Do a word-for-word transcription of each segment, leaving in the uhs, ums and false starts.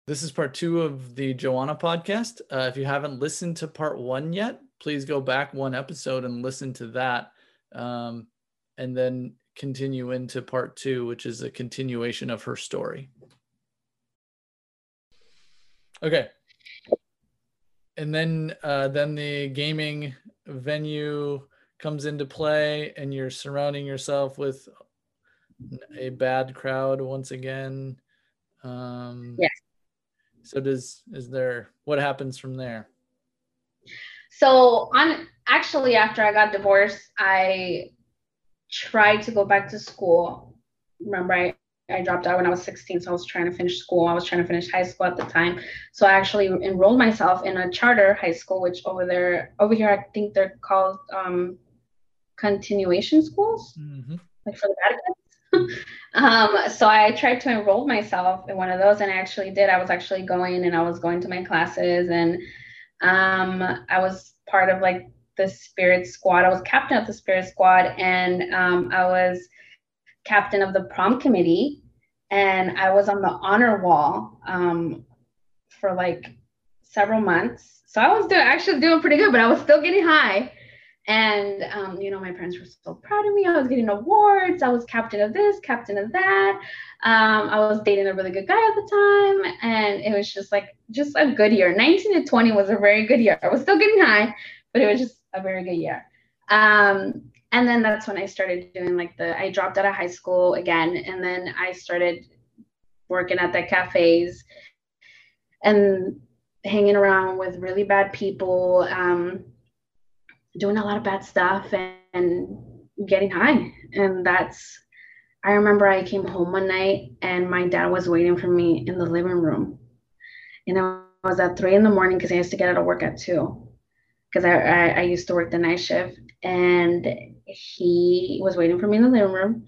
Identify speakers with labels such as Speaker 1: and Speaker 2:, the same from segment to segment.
Speaker 1: This is part two of the Joanna podcast. Uh, if you haven't listened to part one yet, please go back one episode and listen to that. Um, and then continue into part two, which is a continuation of her story. Okay. And then, uh, then the gaming venue comes into play, and you're surrounding yourself with a bad crowd once again. Um,
Speaker 2: yes.
Speaker 1: So does, is there, what happens from there?
Speaker 2: So on actually after I got divorced, I tried to go back to school. Remember, I, I dropped out when I was sixteen, so I was trying to finish school. I was trying to finish high school at the time. So I actually enrolled myself in a charter high school, which over there, over here, I think they're called um, continuation schools, mm-hmm. like for the bad kids. um, so I tried to enroll myself in one of those, and I actually did. I was actually going, and I was going to my classes, and um, I was part of like the spirit squad. I was captain of the spirit squad, and um, I was captain of the prom committee, and I was on the honor wall um, for like several months. So I was doing actually doing pretty good, but I was still getting high. And um, you know, my parents were so proud of me. I was getting awards. I was captain of this, captain of that. Um, I was dating a really good guy at the time, and it was just like just a good year. nineteen to twenty was a very good year. I was still getting high, but it was just a very good year. Um, and then that's when I started doing like the, I dropped out of high school again. And then I started working at the cafes and hanging around with really bad people, um, doing a lot of bad stuff and, and getting high. And that's, I remember I came home one night and my dad was waiting for me in the living room. And it was at three in the morning because I used to get out of work at two. Because I, I, I used to work the night shift, and he was waiting for me in the living room,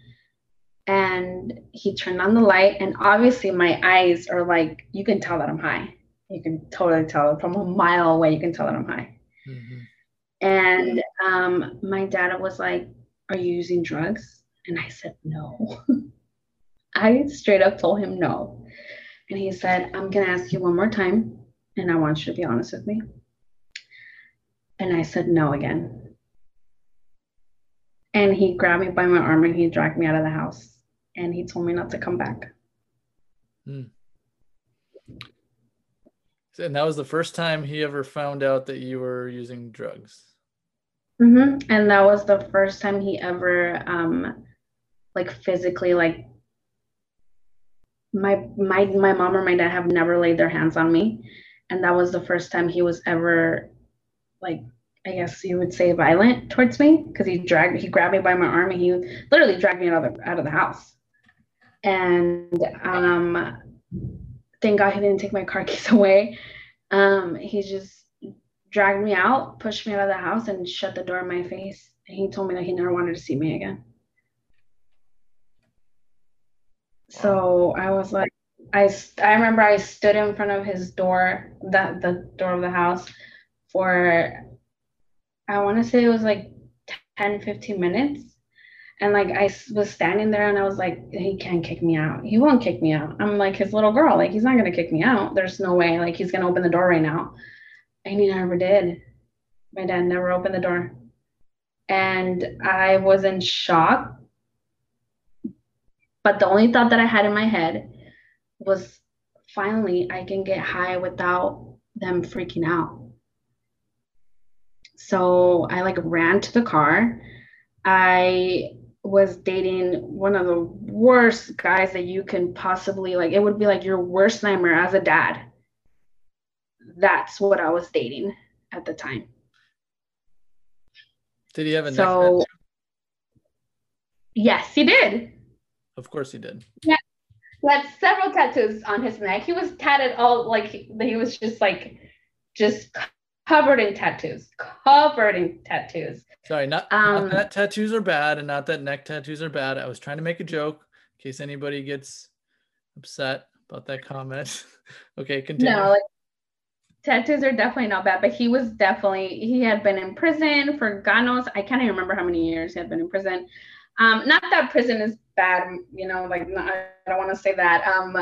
Speaker 2: and he turned on the light, and obviously my eyes are like, you can tell that I'm high. You can totally tell it from a mile away. You can tell that I'm high. Mm-hmm. And um, my dad was like, are you using drugs? And I said, no. I straight up told him no. And he said, I'm going to ask you one more time, and I want you to be honest with me. And I said no again. And he grabbed me by my arm and he dragged me out of the house. And he told me not to come back.
Speaker 1: Hmm. And that was the first time he ever found out that you were using drugs.
Speaker 2: Mm-hmm. And that was the first time he ever, um, like physically, like my my my mom or my dad have never laid their hands on me, and that was the first time he was ever, like, I guess you would say violent towards me, because he dragged, he grabbed me by my arm and he literally dragged me out of the, out of the house. And um, thank God he didn't take my car keys away. Um, he just dragged me out, pushed me out of the house, and shut the door in my face. And he told me that he never wanted to see me again. Wow. So I was like, I, I remember I stood in front of his door, that the door of the house, for, I want to say it was like ten, fifteen minutes. And like, I was standing there and I was like, he can't kick me out. He won't kick me out. I'm like his little girl. Like, he's not going to kick me out. There's no way. Like, he's going to open the door right now. And he never did. My dad never opened the door. And I was in shock. But the only thought that I had in my head was, finally, I can get high without them freaking out. So I like ran to the car. I was dating one of the worst guys that you can possibly, like, it would be like your worst nightmare as a dad. That's what I was dating at the time.
Speaker 1: Did he have a neck
Speaker 2: so,
Speaker 1: tattoo?
Speaker 2: Yes, he did.
Speaker 1: Of course he did.
Speaker 2: Yeah. He had several tattoos on his neck. He was tatted all, like, he, he was just like, just covered in tattoos, covered in tattoos.
Speaker 1: Sorry, not, um, not that tattoos are bad and not that neck tattoos are bad. I was trying to make a joke in case anybody gets upset about that comment. Okay, continue.
Speaker 2: No, like, tattoos are definitely not bad, but he was definitely, he had been in prison for God knows, I can't even remember how many years he had been in prison. Um, not that prison is bad, you know, like, not, I don't want to say that. Um,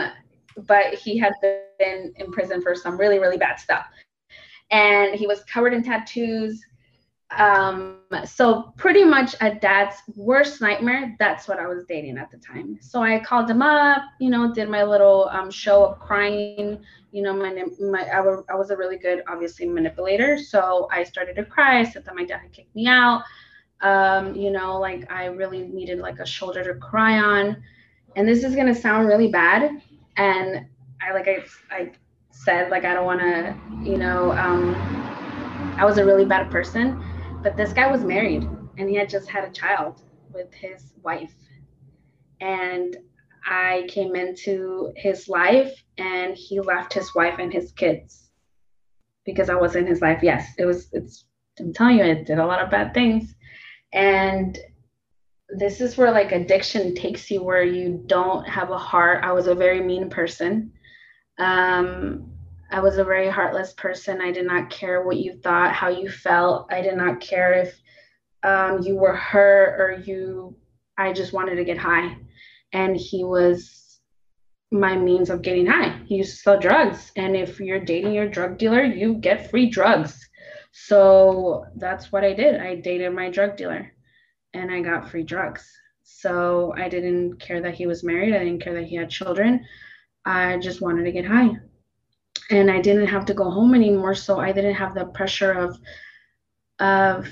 Speaker 2: but he had been in prison for some really, really bad stuff. And he was covered in tattoos. Um, so pretty much a dad's worst nightmare, that's what I was dating at the time. So I called him up, you know, did my little um, show of crying. You know, my, my I, w- I was a really good, obviously, manipulator. So I started to cry. I said that my dad had kicked me out. Um, you know, like I really needed like a shoulder to cry on. And this is gonna sound really bad. And I like I I said, like I don't wanna, you know, um, I was a really bad person. But this guy was married and he had just had a child with his wife. And I came into his life and he left his wife and his kids because I was in his life. Yes, it was, it's, I'm telling you, it did a lot of bad things. And this is where like addiction takes you, where you don't have a heart. I was a very mean person. Um, I was a very heartless person. I did not care what you thought, how you felt. I did not care if um, you were hurt or you, I just wanted to get high. And he was my means of getting high. He used to sell drugs. And if you're dating your drug dealer, you get free drugs. So that's what I did. I dated my drug dealer and I got free drugs. So I didn't care that he was married. I didn't care that he had children. I just wanted to get high. And I didn't have to go home anymore. So I didn't have the pressure of, of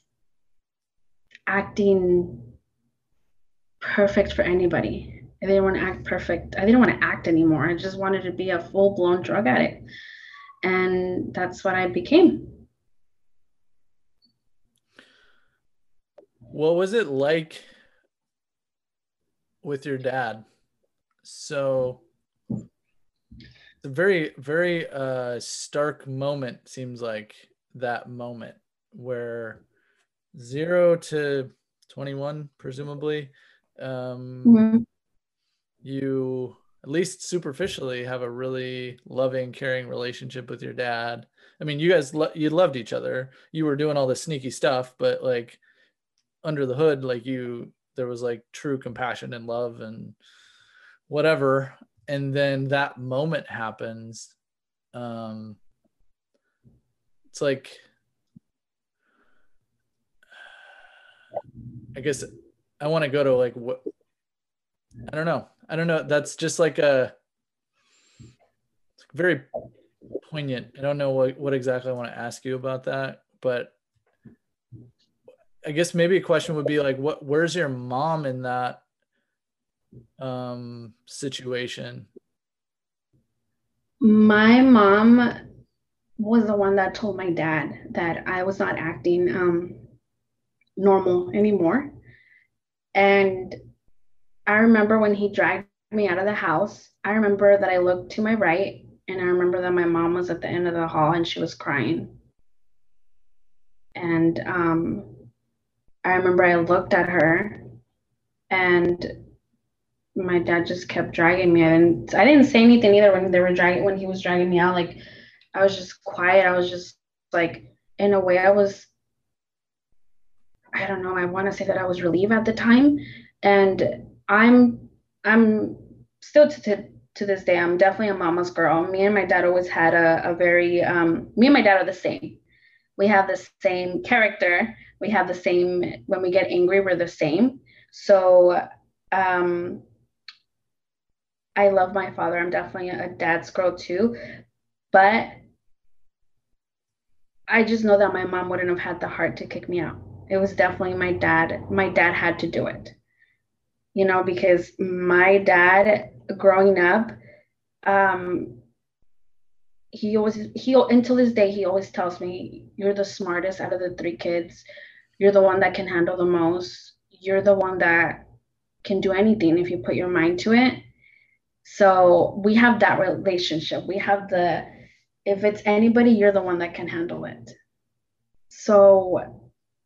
Speaker 2: acting perfect for anybody. I didn't want to act perfect. I didn't want to act anymore. I just wanted to be a full-blown drug addict. And that's what I became.
Speaker 1: What was it like with your dad? So it's a very, very uh, stark moment, seems like, that moment where zero to twenty-one, presumably, um,
Speaker 2: Mm-hmm.
Speaker 1: you, at least superficially, have a really loving, caring relationship with your dad. I mean, you guys, lo- you loved each other. You were doing all this sneaky stuff, but like under the hood, like you, there was like true compassion and love and whatever. And then that moment happens. Um, it's like, I guess I want to go to like what, I don't know. I don't know. That's just like a, it's very poignant. I don't know what, what exactly I want to ask you about that, but I guess maybe a question would be like, what, where's your mom in that um, situation?
Speaker 2: My mom was the one that told my dad that I was not acting um, normal anymore. And I remember when he dragged me out of the house, I remember that I looked to my right and I remember that my mom was at the end of the hall and she was crying. And um, I remember I looked at her and my dad just kept dragging me. And I didn't say anything either when they were dragging, when he was dragging me out. Like I was just quiet. I was just like, in a way, I was, I don't know, I want to say that I was relieved at the time. And I'm, I'm still to, to, to this day, I'm definitely a mama's girl. Me and my dad always had a, a very, um, me and my dad are the same. We have the same character. We have the same, when we get angry, we're the same. So, um, I love my father. I'm definitely a dad's girl too. But I just know that my mom wouldn't have had the heart to kick me out. It was definitely my dad. My dad had to do it, you know, because my dad growing up, um, he always, he, until this day, he always tells me, you're the smartest out of the three kids. You're the one that can handle the most. You're the one that can do anything if you put your mind to it. So we have that relationship. We have the, if it's anybody, you're the one that can handle it. So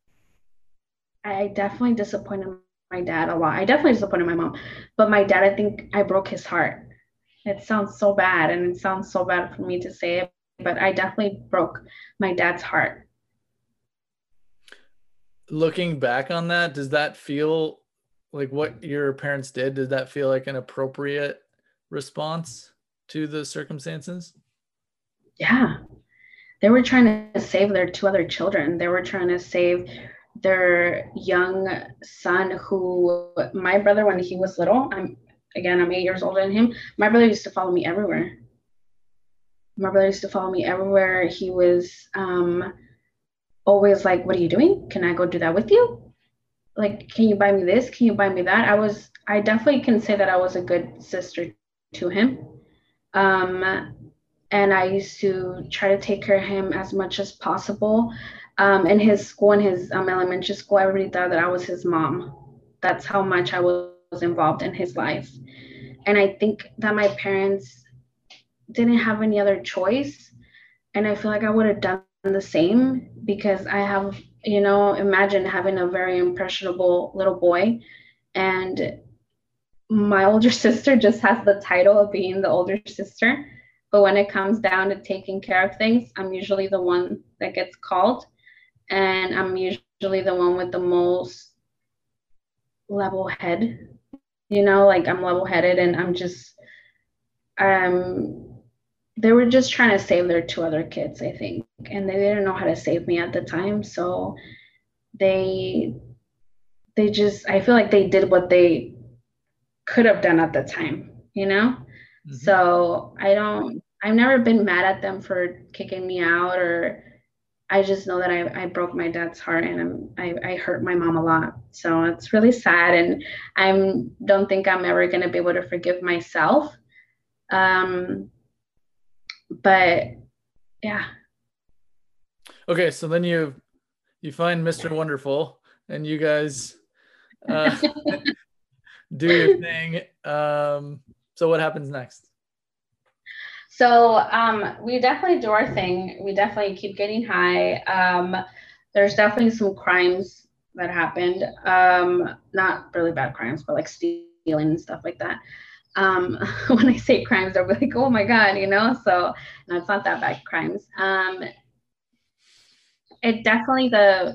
Speaker 2: I definitely disappointed my dad a lot. I definitely disappointed my mom, but my dad, I think I broke his heart. It sounds so bad, and it sounds so bad for me to say it, but I definitely broke my dad's heart.
Speaker 1: Looking back on that, does that feel like what your parents did? Did that feel like an appropriate response? to the circumstances?
Speaker 2: Yeah. They were trying to save their two other children. They were trying to save their young son, who my brother, when he was little, I'm again, I'm eight years older than him. My brother used to follow me everywhere. My brother used to follow me everywhere. He was um, always like, "What are you doing? Can I go do that with you? Like, can you buy me this? Can you buy me that?" I was, I definitely can say that I was a good sister to him. Um, and I used to try to take care of him as much as possible. Um, in his school, in his um, elementary school, everybody thought that I was his mom. That's how much I was involved in his life. And I think that my parents didn't have any other choice. And I feel like I would have done the same, because I have, you know, imagine having a very impressionable little boy, and my older sister just has the title of being the older sister. But when it comes down to taking care of things, I'm usually the one that gets called. And I'm usually the one with the most level head, you know, like I'm level headed, and I'm just, um, they were just trying to save their two other kids, I think. And they didn't know how to save me at the time. So they, they just, I feel like they did what they could have done at the time, you know? Mm-hmm. So I don't, I've never been mad at them for kicking me out, or I just know that I, I broke my dad's heart, and I'm, I, I hurt my mom a lot. So it's really sad. And I don't think I'm ever going to be able to forgive myself. Um, but yeah.
Speaker 1: Okay. So then you, you find Mister Wonderful, and you guys uh, do your thing. Um, so what happens next?
Speaker 2: So um, we definitely do our thing. We definitely keep getting high. Um, there's definitely some crimes that happened. Um, not really bad crimes, but like stealing and stuff like that. Um, when I say crimes, they're like, oh my God, you know? So no, it's not that bad crimes. Um, it definitely, the,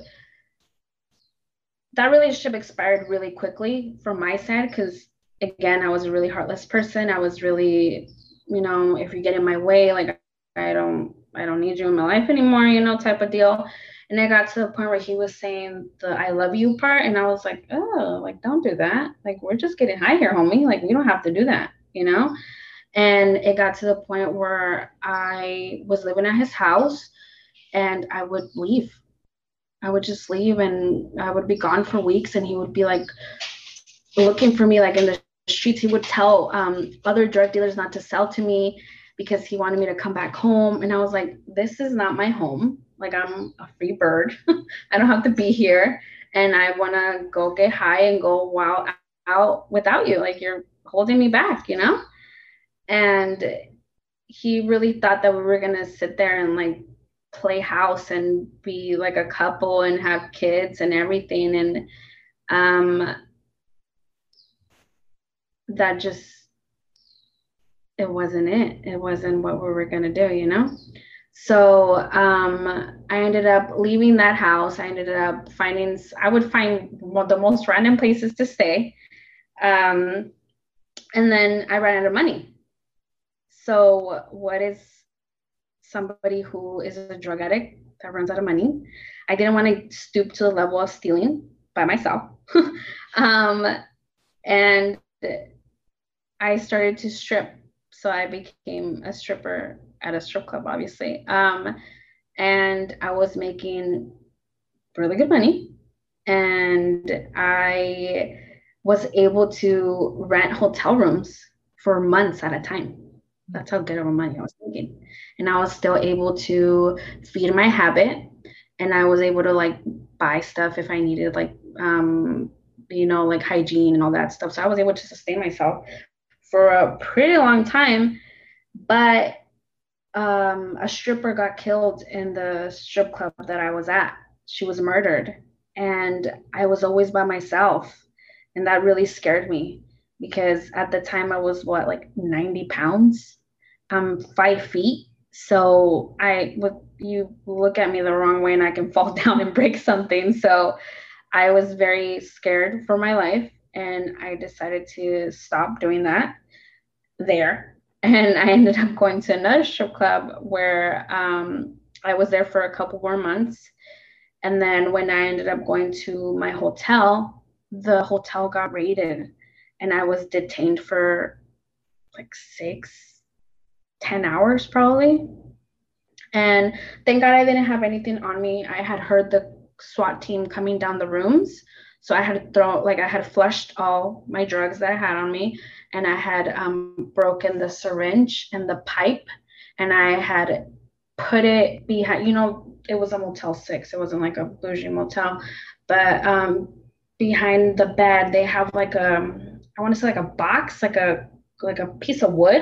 Speaker 2: that relationship expired really quickly from my side, because again, I was a really heartless person. I was really, you know, if you get in my way, like I don't, I don't need you in my life anymore, you know, type of deal. And I got to the point where he was saying the "I love you" part, and I was like, oh, like don't do that. Like we're just getting high here, homie. Like we don't have to do that, you know. And it got to the point where I was living at his house, and I would leave. I would just leave, and I would be gone for weeks, and he would be like looking for me, like in the streets. He would tell um, other drug dealers not to sell to me because he wanted me to come back home. And I was like, this is not my home. Like I'm a free bird. I don't have to be here. And I want to go get high and go wild out without you. Like you're holding me back, you know? And he really thought that we were going to sit there and like play house and be like a couple and have kids and everything. And um, that just, it wasn't it. It wasn't what we were going to do, you know? So um, I ended up leaving that house. I ended up finding, I would find the most random places to stay. Um, and then I ran out of money. So what is somebody who is a drug addict that runs out of money? I didn't want to stoop to the level of stealing by myself. um, and I started to strip. So I became a stripper at a strip club, obviously. Um, and I was making really good money. And I was able to rent hotel rooms for months at a time. That's how good of a money I was making. And I was still able to feed my habit. And I was able to like buy stuff if I needed, like, um, you know, like hygiene and all that stuff. So I was able to sustain myself for a pretty long time. But um, a stripper got killed in the strip club that I was at. She was murdered. And I was always by myself. And that really scared me because at the time I was what, like ninety pounds? I'm five feet. So I would, you look at me the wrong way and I can fall down and break something. So I was very scared for my life. And I decided to stop doing that there. And I ended up going to another strip club where um, I was there for a couple more months. And then when I ended up going to my hotel, the hotel got raided and I was detained for like six, ten hours probably. And thank God I didn't have anything on me. I had heard the SWAT team coming down the rooms. So I had to throw, like, I had flushed all my drugs that I had on me, and I had um, broken the syringe and the pipe, and I had put it behind, you know, it was a Motel six. It wasn't like a bougie motel, but um, behind the bed, they have like a, I want to say like a box, like a, like a piece of wood.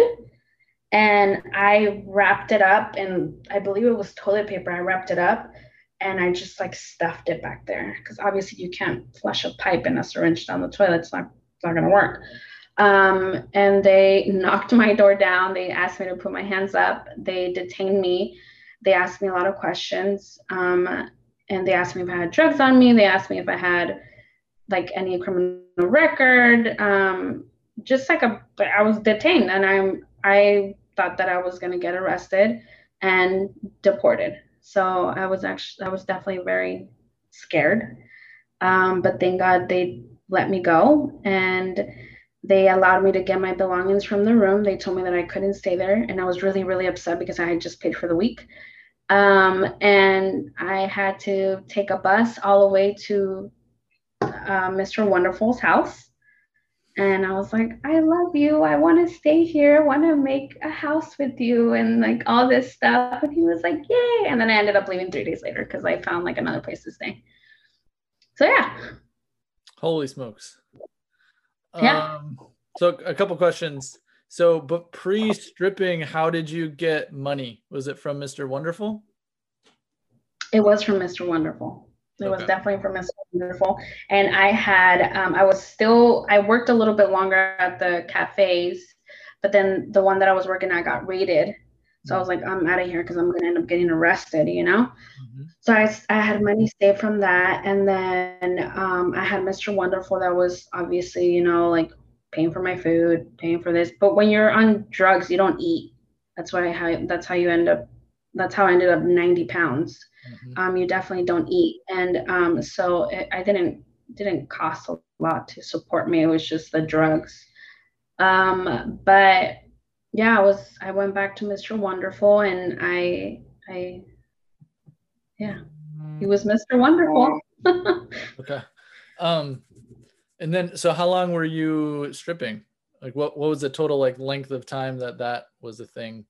Speaker 2: And I wrapped it up, and I believe it was toilet paper. I wrapped it up and I just like stuffed it back there because obviously you can't flush a pipe and a syringe down the toilet. It's not, it's not gonna work. Um, and they knocked my door down. They asked me to put my hands up. They detained me. They asked me a lot of questions. Um, and they asked me if I had drugs on me. They asked me if I had like any criminal record. Um, just like a, I was detained, and I'm, I thought that I was gonna get arrested and deported. So I was actually, I was definitely very scared. Um, but thank God they let me go, and they allowed me to get my belongings from the room. They told me that I couldn't stay there, and I was really, really upset because I had just paid for the week. Um, and I had to take a bus all the way to uh, Mister Wonderful's house. And I was like, I love you. I want to stay here. I want to make a house with you and like all this stuff. And he was like, yay. And then I ended up leaving three days later because I found like another place to stay. So yeah.
Speaker 1: Holy smokes.
Speaker 2: Yeah.
Speaker 1: Um, so a couple questions. So, but pre-stripping, how did you get money? Was it from Mister Wonderful?
Speaker 2: It was from Mister Wonderful. It okay. was definitely from Mister Wonderful. And I had, um, I was still, I worked a little bit longer at the cafes, but then the one that I was working at got raided. So mm-hmm. I was like, I'm out of here because I'm going to end up getting arrested, you know? Mm-hmm. So I, I had money saved from that. And then um, I had Mister Wonderful that was obviously, you know, like paying for my food, paying for this. But when you're on drugs, you don't eat. That's why, how, that's how you end up, that's how I ended up ninety pounds. Mm-hmm. Um, you definitely don't eat. And um, so it, I didn't, didn't cost a lot to support me. It was just the drugs. Um, but yeah, I was, I went back to Mister Wonderful, and I, I, yeah, he was Mister Wonderful.
Speaker 1: Okay. Um, and then, so how long were you stripping? Like what, what was the total like length of time that that was a thing?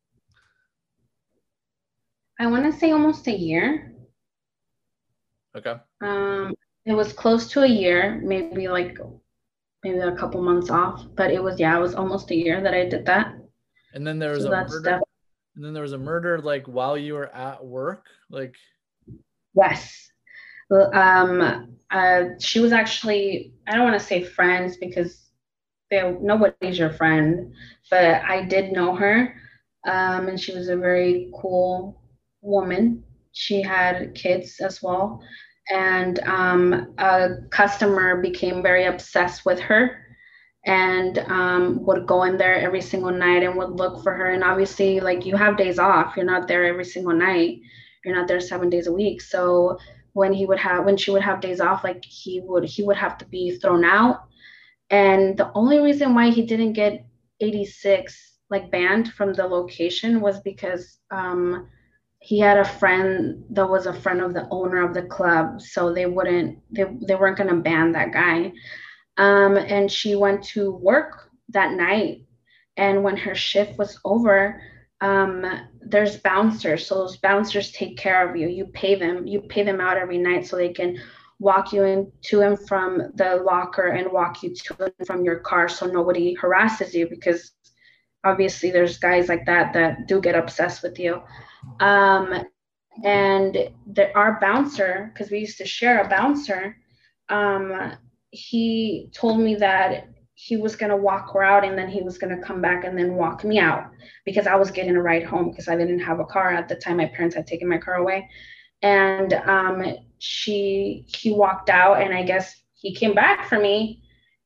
Speaker 2: I want to say almost a year.
Speaker 1: Okay.
Speaker 2: Um, it was close to a year, maybe like, maybe a couple months off, but it was, yeah, it was almost a year that I did that.
Speaker 1: And then there was so a murder. Def- and then there was a murder like while you were at work, like.
Speaker 2: Yes. Um, uh, she was actually, I don't want to say friends because they, nobody's your friend, but I did know her. Um, and she was a very cool woman. She had kids as well. And um, a customer became very obsessed with her and um, would go in there every single night and would look for her. And obviously, like, you have days off. You're not there every single night. You're not there seven days a week. So when he would have, when she would have days off, like he would, he would have to be thrown out. And the only reason why he didn't get eighty-six like banned from the location was because um, he had a friend that was a friend of the owner of the club. So they wouldn't, they, they weren't going to ban that guy. Um, and she went to work that night. And when her shift was over, um, there's bouncers. So those bouncers take care of you. You pay them, you pay them out every night so they can walk you in to and from the locker and walk you to and from your car so nobody harasses you, because obviously there's guys like that that do get obsessed with you. Um, and there, our bouncer, because we used to share a bouncer, um, he told me that he was going to walk her out and then he was going to come back and then walk me out because I was getting a ride home because I didn't have a car at the time. My parents had taken my car away. And um, she, he walked out, and I guess he came back for me.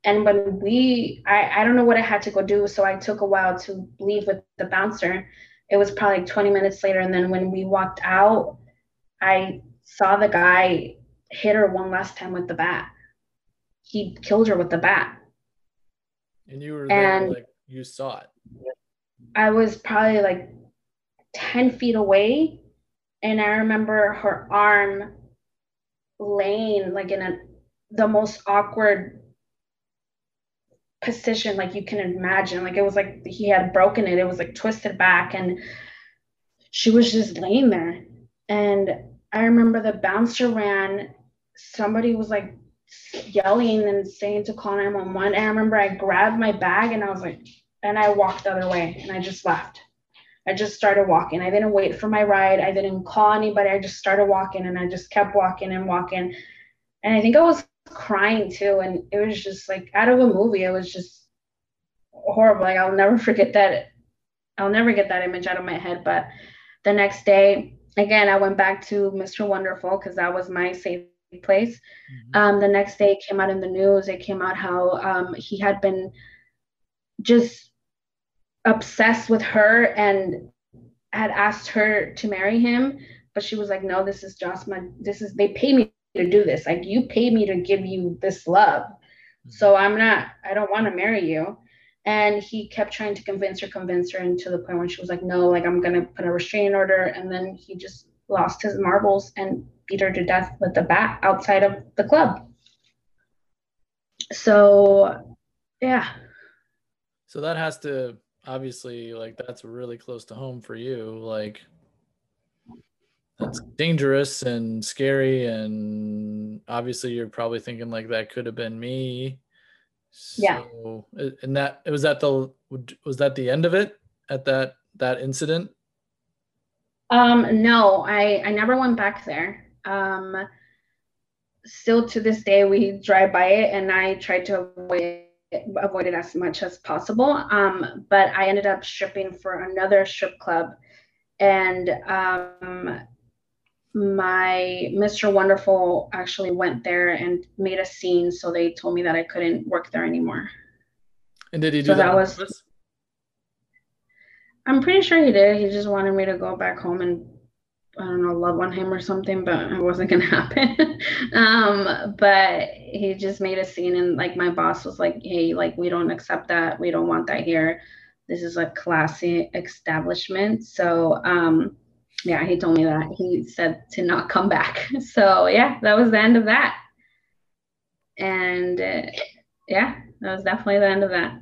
Speaker 2: And when we, I, I don't know what I had to go do. So I took a while to leave with the bouncer. It was probably like twenty minutes later. And then when we walked out, I saw the guy hit her one last time with the bat. He killed her with the bat.
Speaker 1: And you were there,
Speaker 2: And
Speaker 1: like you saw it.
Speaker 2: I was probably like ten feet away. And I remember her arm laying like in a the most awkward position like you can imagine. Like it was like he had broken it. It was like twisted back, and she was just laying there. And I remember the bouncer ran. Somebody was like yelling and saying to call nine one one. And I remember I grabbed my bag and I was like, and I walked the other way and I just left. I just started walking. I didn't wait for my ride. I didn't call anybody. I just started walking and I just kept walking and walking. And I think I was crying too. And it was just like out of a movie. It was just horrible. Like I'll never forget that. I'll never get that image out of my head. But the next day, again, I went back to Mister Wonderful because that was my safe place. Mm-hmm. Um, the next day it came out in the news. It came out how um, he had been just obsessed with her and had asked her to marry him, but she was like, no, this is just my, this is, they pay me to do this. Like you pay me to give you this love. Mm-hmm. So I'm not, I don't want to marry you. And he kept trying to convince her, convince her, and to the point where she was like, no, like I'm going to put a restraining order. And then he just lost his marbles and beat her to death with the bat outside of the club. So, yeah.
Speaker 1: So that has to, obviously, like that's really close to home for you. Like that's dangerous and scary, and obviously you're probably thinking like that could have been me. So, yeah. And that was that the was that the end of it at that that incident?
Speaker 2: Um, no, I I never went back there. Um, still to this day we drive by it, and I tried to avoid it. avoid it as much as possible. Um, but I ended up stripping for another strip club, and um, my Mister Wonderful actually went there and made a scene. So they told me that I couldn't work there anymore.
Speaker 1: And did he do
Speaker 2: so
Speaker 1: that?
Speaker 2: that was, purpose? I'm pretty sure he did. He just wanted me to go back home and I don't know, love on him or something, but it wasn't gonna happen. um, but he just made a scene, and like my boss was like, hey, like we don't accept that. We don't want that here. This is a classy establishment. So um, yeah, he told me that. He said to not come back. So yeah, that was the end of that. And uh, yeah, that was definitely the end of that.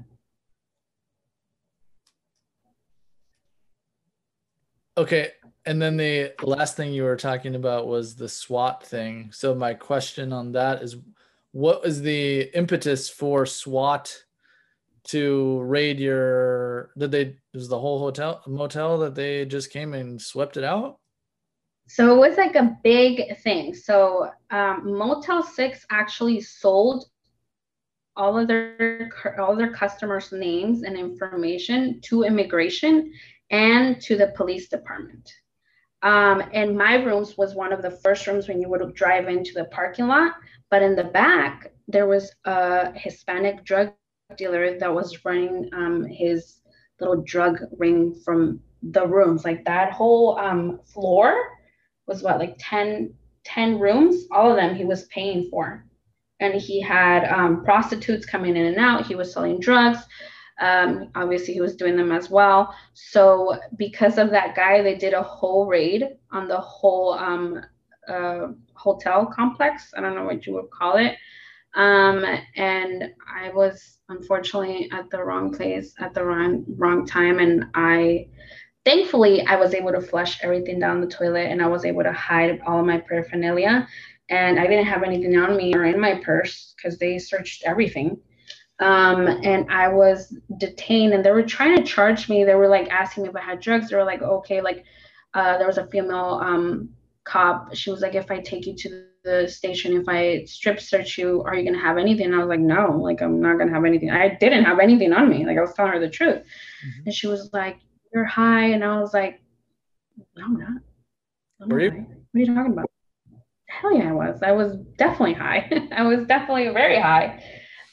Speaker 1: Okay. And then the last thing you were talking about was the SWAT thing. So my question on that is, what was the impetus for SWAT to raid your, did they, was the whole hotel, motel that they just came and swept it out?
Speaker 2: So it was like a big thing. So um, Motel six actually sold all of their all of their customers' names and information to immigration and to the police department. Um, and my rooms was one of the first rooms when you would drive into the parking lot. But in the back, there was a Hispanic drug dealer that was running um, his little drug ring from the rooms. Like that whole um, floor was what, like ten, ten rooms? All of them he was paying for. And he had um, prostitutes coming in and out. He was selling drugs. Um, obviously, he was doing them as well. So because of that guy, they did a whole raid on the whole um, uh, hotel complex. I don't know what you would call it. Um, and I was unfortunately at the wrong place at the wrong wrong time. And I, thankfully, I was able to flush everything down the toilet, and I was able to hide all of my paraphernalia. And I didn't have anything on me or in my purse because they searched everything. Um, and I was detained, and they were trying to charge me. They were like asking me if I had drugs. They were like, okay, like uh, there was a female um, cop. She was like, if I take you to the station, if I strip search you, are you going to have anything? And I was like, no, like I'm not going to have anything. I didn't have anything on me. Like I was telling her the truth. Mm-hmm. And she was like, you're high. And I was like, no, I'm not. I'm not high. What are you talking about? Hell yeah, I was. I was definitely high. I was definitely very high.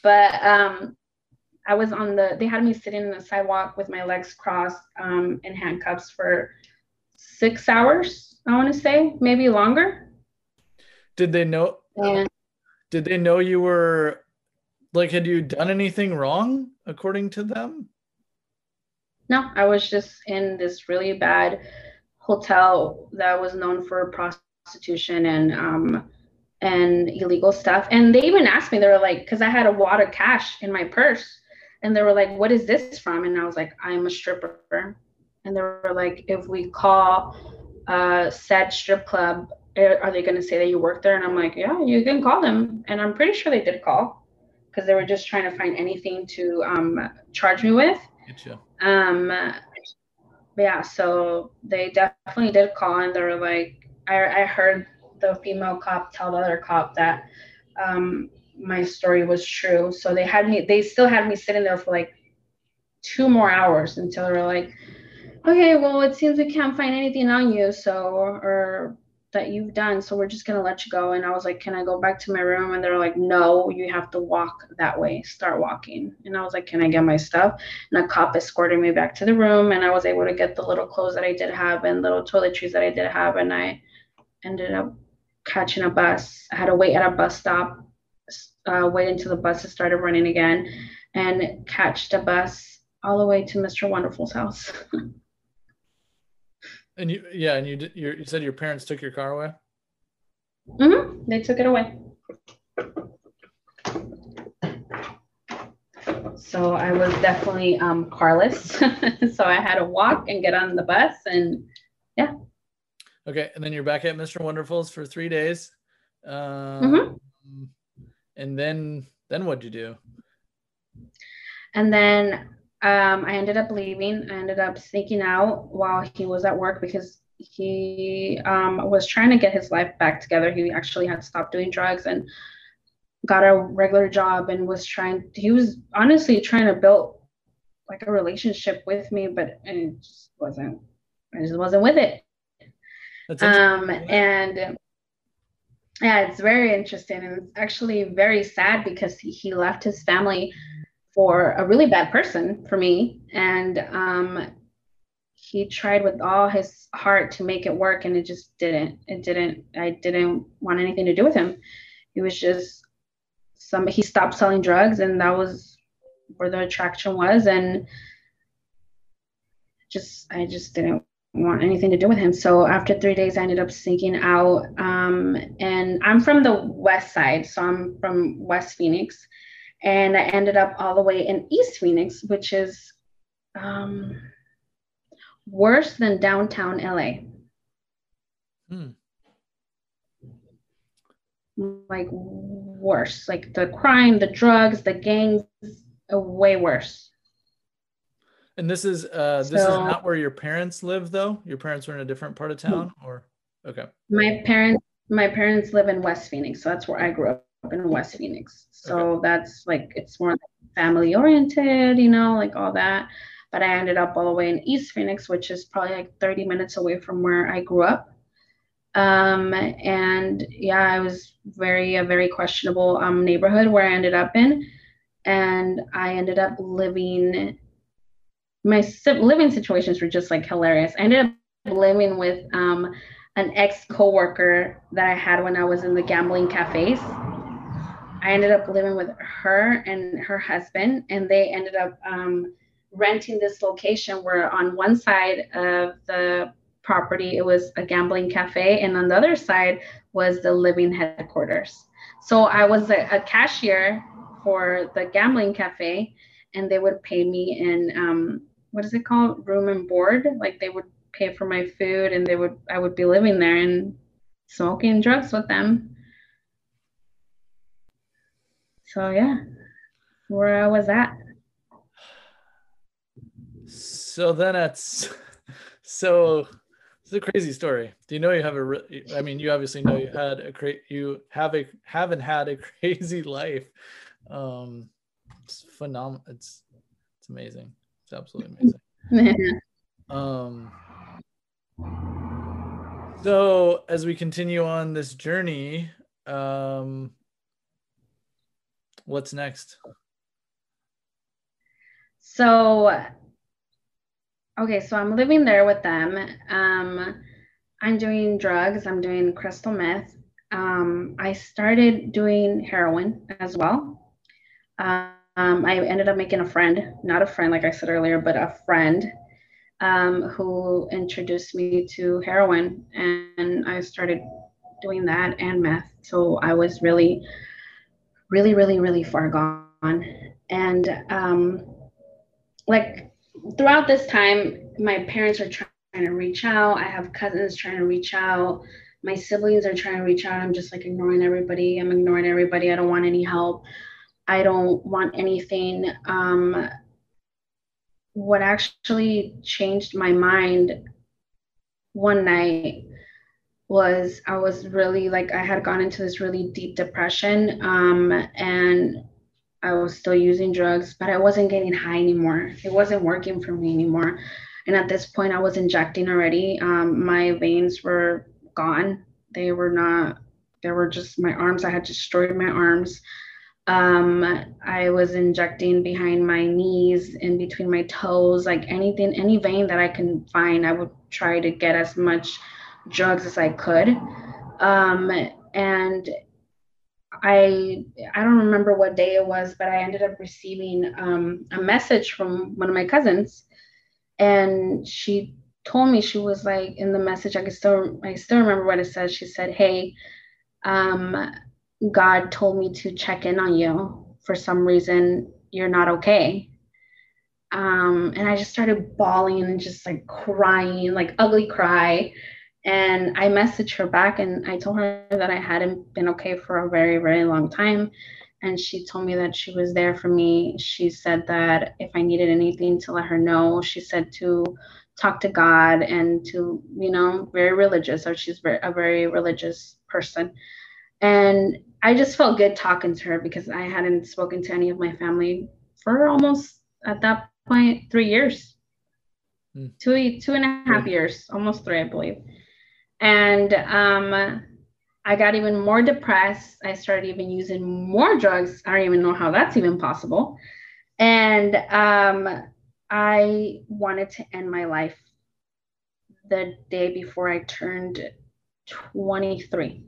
Speaker 2: But um, I was on the, they had me sitting in the sidewalk with my legs crossed um, in handcuffs for six hours, I want to say, maybe longer.
Speaker 1: Did they know,
Speaker 2: And
Speaker 1: did they know you were like, had you done anything wrong according to them?
Speaker 2: no, I was just in this really bad hotel that was known for prostitution and um, and illegal stuff. And they even asked me, they were like, because I had a wad of cash in my purse, and they were like, "What is this from?" And I was like, "I'm a stripper." And they were like, "If we call uh, said strip club, eh, are they going to say that you work there?" And I'm like, "Yeah, you can call them." And I'm pretty sure they did call because they were just trying to find anything to um, charge me with.
Speaker 1: Get you.
Speaker 2: Um, but yeah, so they definitely did call, and they were like, I, I heard the female cop tell the other cop that um, my story was true. So they had me, they still had me sitting there for like two more hours until they were like, okay, well, it seems we can't find anything on you, so, or that you've done, so we're just gonna let you go. And I was like, can I go back to my room? And they're like, no, you have to walk that way, start walking. And I was like, can I get my stuff? And a cop escorted me back to the room, and I was able to get the little clothes that I did have and little toiletries that I did have. And I ended up catching a bus. I had to wait at a bus stop, uh, wait until the buses started running again, and catch the bus all the way to Mister Wonderful's house.
Speaker 1: And you, yeah, and you did, you you said your parents took your car away?
Speaker 2: Mm-hmm. They took it away. So I was definitely um, carless. So I had to walk and get on the bus, and yeah.
Speaker 1: Okay, and then you're back at Mister Wonderful's for three days. Um,
Speaker 2: mm-hmm.
Speaker 1: And then, then what'd you do?
Speaker 2: And then um, I ended up leaving. I ended up sneaking out while he was at work because he um, was trying to get his life back together. He actually had stopped doing drugs and got a regular job and was trying, he was honestly trying to build like a relationship with me, but it just wasn't, I just wasn't with it. That's um, and yeah, it's very interesting. And it's actually very sad because he, he left his family for a really bad person for me. And um, he tried with all his heart to make it work, and it just didn't. It didn't. I didn't want anything to do with him. He was just some. He stopped selling drugs, and that was where the attraction was. And just, I just didn't want anything to do with him. So after three days, I ended up sneaking out. Um, and I'm from the west side, so I'm from West Phoenix. And I ended up all the way in East Phoenix, which is um, worse than downtown L A. Hmm. Like worse, like the crime, the drugs, the gangs, uh, way worse.
Speaker 1: And this is uh, this so, is not where your parents live, though? Your parents are in a different part of town, or okay?
Speaker 2: My parents, my parents live in West Phoenix, so that's where I grew up. In West Phoenix, so okay. That's like, it's more family oriented, you know, like all that. But I ended up all the way in East Phoenix, which is probably like thirty minutes away from where I grew up. Um, and yeah, it was very a very questionable um, neighborhood where I ended up in, and I ended up living. My living situations were just like hilarious. I ended up living with um, an ex coworker that I had when I was in the gambling cafes. I ended up living with her and her husband, and they ended up um, renting this location where on one side of the property, it was a gambling cafe, and on the other side was the living headquarters. So I was a, a cashier for the gambling cafe, and they would pay me in, um, what is it called? Room and board. Like they would pay for my food, and they would, I would be living there and smoking drugs with them. So yeah, where I was at.
Speaker 1: So then it's so it's a crazy story. Do you know you have a? I mean, you obviously know you had a great, you have a haven't had a crazy life. Um, it's phenomenal. It's it's amazing. It's absolutely amazing. um. So as we continue on this journey, um. what's next?
Speaker 2: So, okay, so I'm living there with them. Um, I'm doing drugs. I'm doing crystal meth. Um, I started doing heroin as well. Um, I ended up making a friend, not a friend, like I said earlier, but a friend um, who introduced me to heroin. And I started doing that and meth. So I was really, really, really, really far gone. And um, like throughout this time, my parents are trying to reach out. I have cousins trying to reach out. My siblings are trying to reach out. I'm just like ignoring everybody. I'm ignoring everybody. I don't want any help. I don't want anything. Um, what actually changed my mind one night was I was really like, I had gone into this really deep depression. Um, and I was still using drugs, but I wasn't getting high anymore. It wasn't working for me anymore. And at this point, I was injecting already. Um, my veins were gone. They were not, they were just my arms. I had destroyed my arms. Um, I was injecting behind my knees, in between my toes, like anything, any vein that I can find, I would try to get as much drugs as I could. Um, and I I don't remember what day it was, but I ended up receiving um, a message from one of my cousins, and she told me, she was like, in the message, I can still I still remember what it says. She said, "Hey, um, God told me to check in on you. For some reason, you're not okay." Um, and I just started bawling and just like crying, like ugly cry. And I messaged her back and I told her that I hadn't been okay for a very, very long time. And she told me that she was there for me. She said that if I needed anything to let her know. She said to talk to God and to, you know, very religious. So she's very, a very religious person. And I just felt good talking to her because I hadn't spoken to any of my family for almost, at that point, three years. Hmm. Two, two and a half years, almost three, I believe. And um, I got even more depressed. I started even using more drugs. I don't even know how that's even possible. And um, I wanted to end my life the day before I turned twenty-three.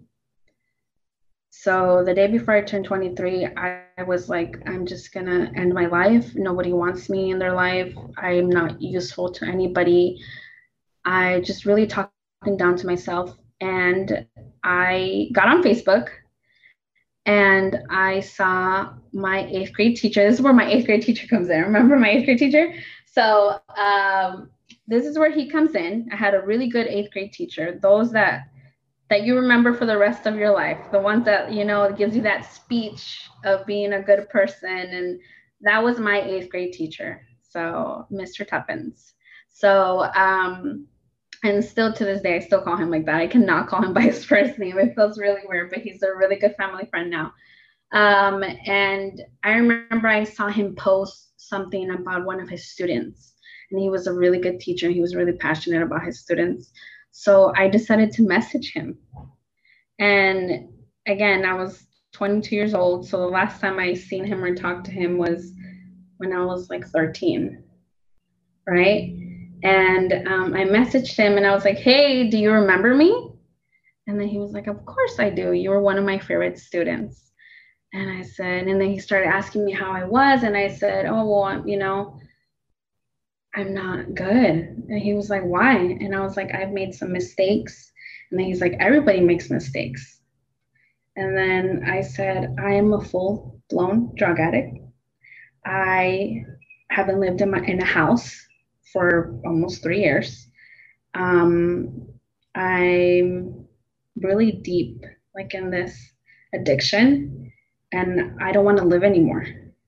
Speaker 2: So the day before I turned twenty-three, I, I was like, I'm just going to end my life. Nobody wants me in their life. I'm not useful to anybody. I just really talked down to myself, and I got on Facebook and I saw my eighth grade teacher. This is where my eighth grade teacher comes in. Remember my eighth grade teacher? So um, this is where he comes in. I had a really good eighth grade teacher, those that that you remember for the rest of your life, the ones that, you know, it gives you that speech of being a good person. And that was my eighth grade teacher. So Mister Tuppence. So um, and still to this day, I still call him like that. I cannot call him by his first name. It feels really weird, but he's a really good family friend now. Um, and I remember I saw him post something about one of his students, and he was a really good teacher. He was really passionate about his students. So I decided to message him. And again, I was twenty-two years old. So the last time I seen him or talked to him was when I was like thirteen, right? And um, I messaged him and I was like, "Hey, do you remember me?" And then he was like, "Of course I do. You were one of my favorite students." And I said, and then he started asking me how I was. And I said, "Oh, well, you know, I'm not good." And he was like, "Why?" And I was like, "I've made some mistakes." And then he's like, "Everybody makes mistakes." And then I said, "I am a full-blown drug addict. I haven't lived in my in a house for almost three years. Um, I'm really deep, like in this addiction, and I don't want to live anymore."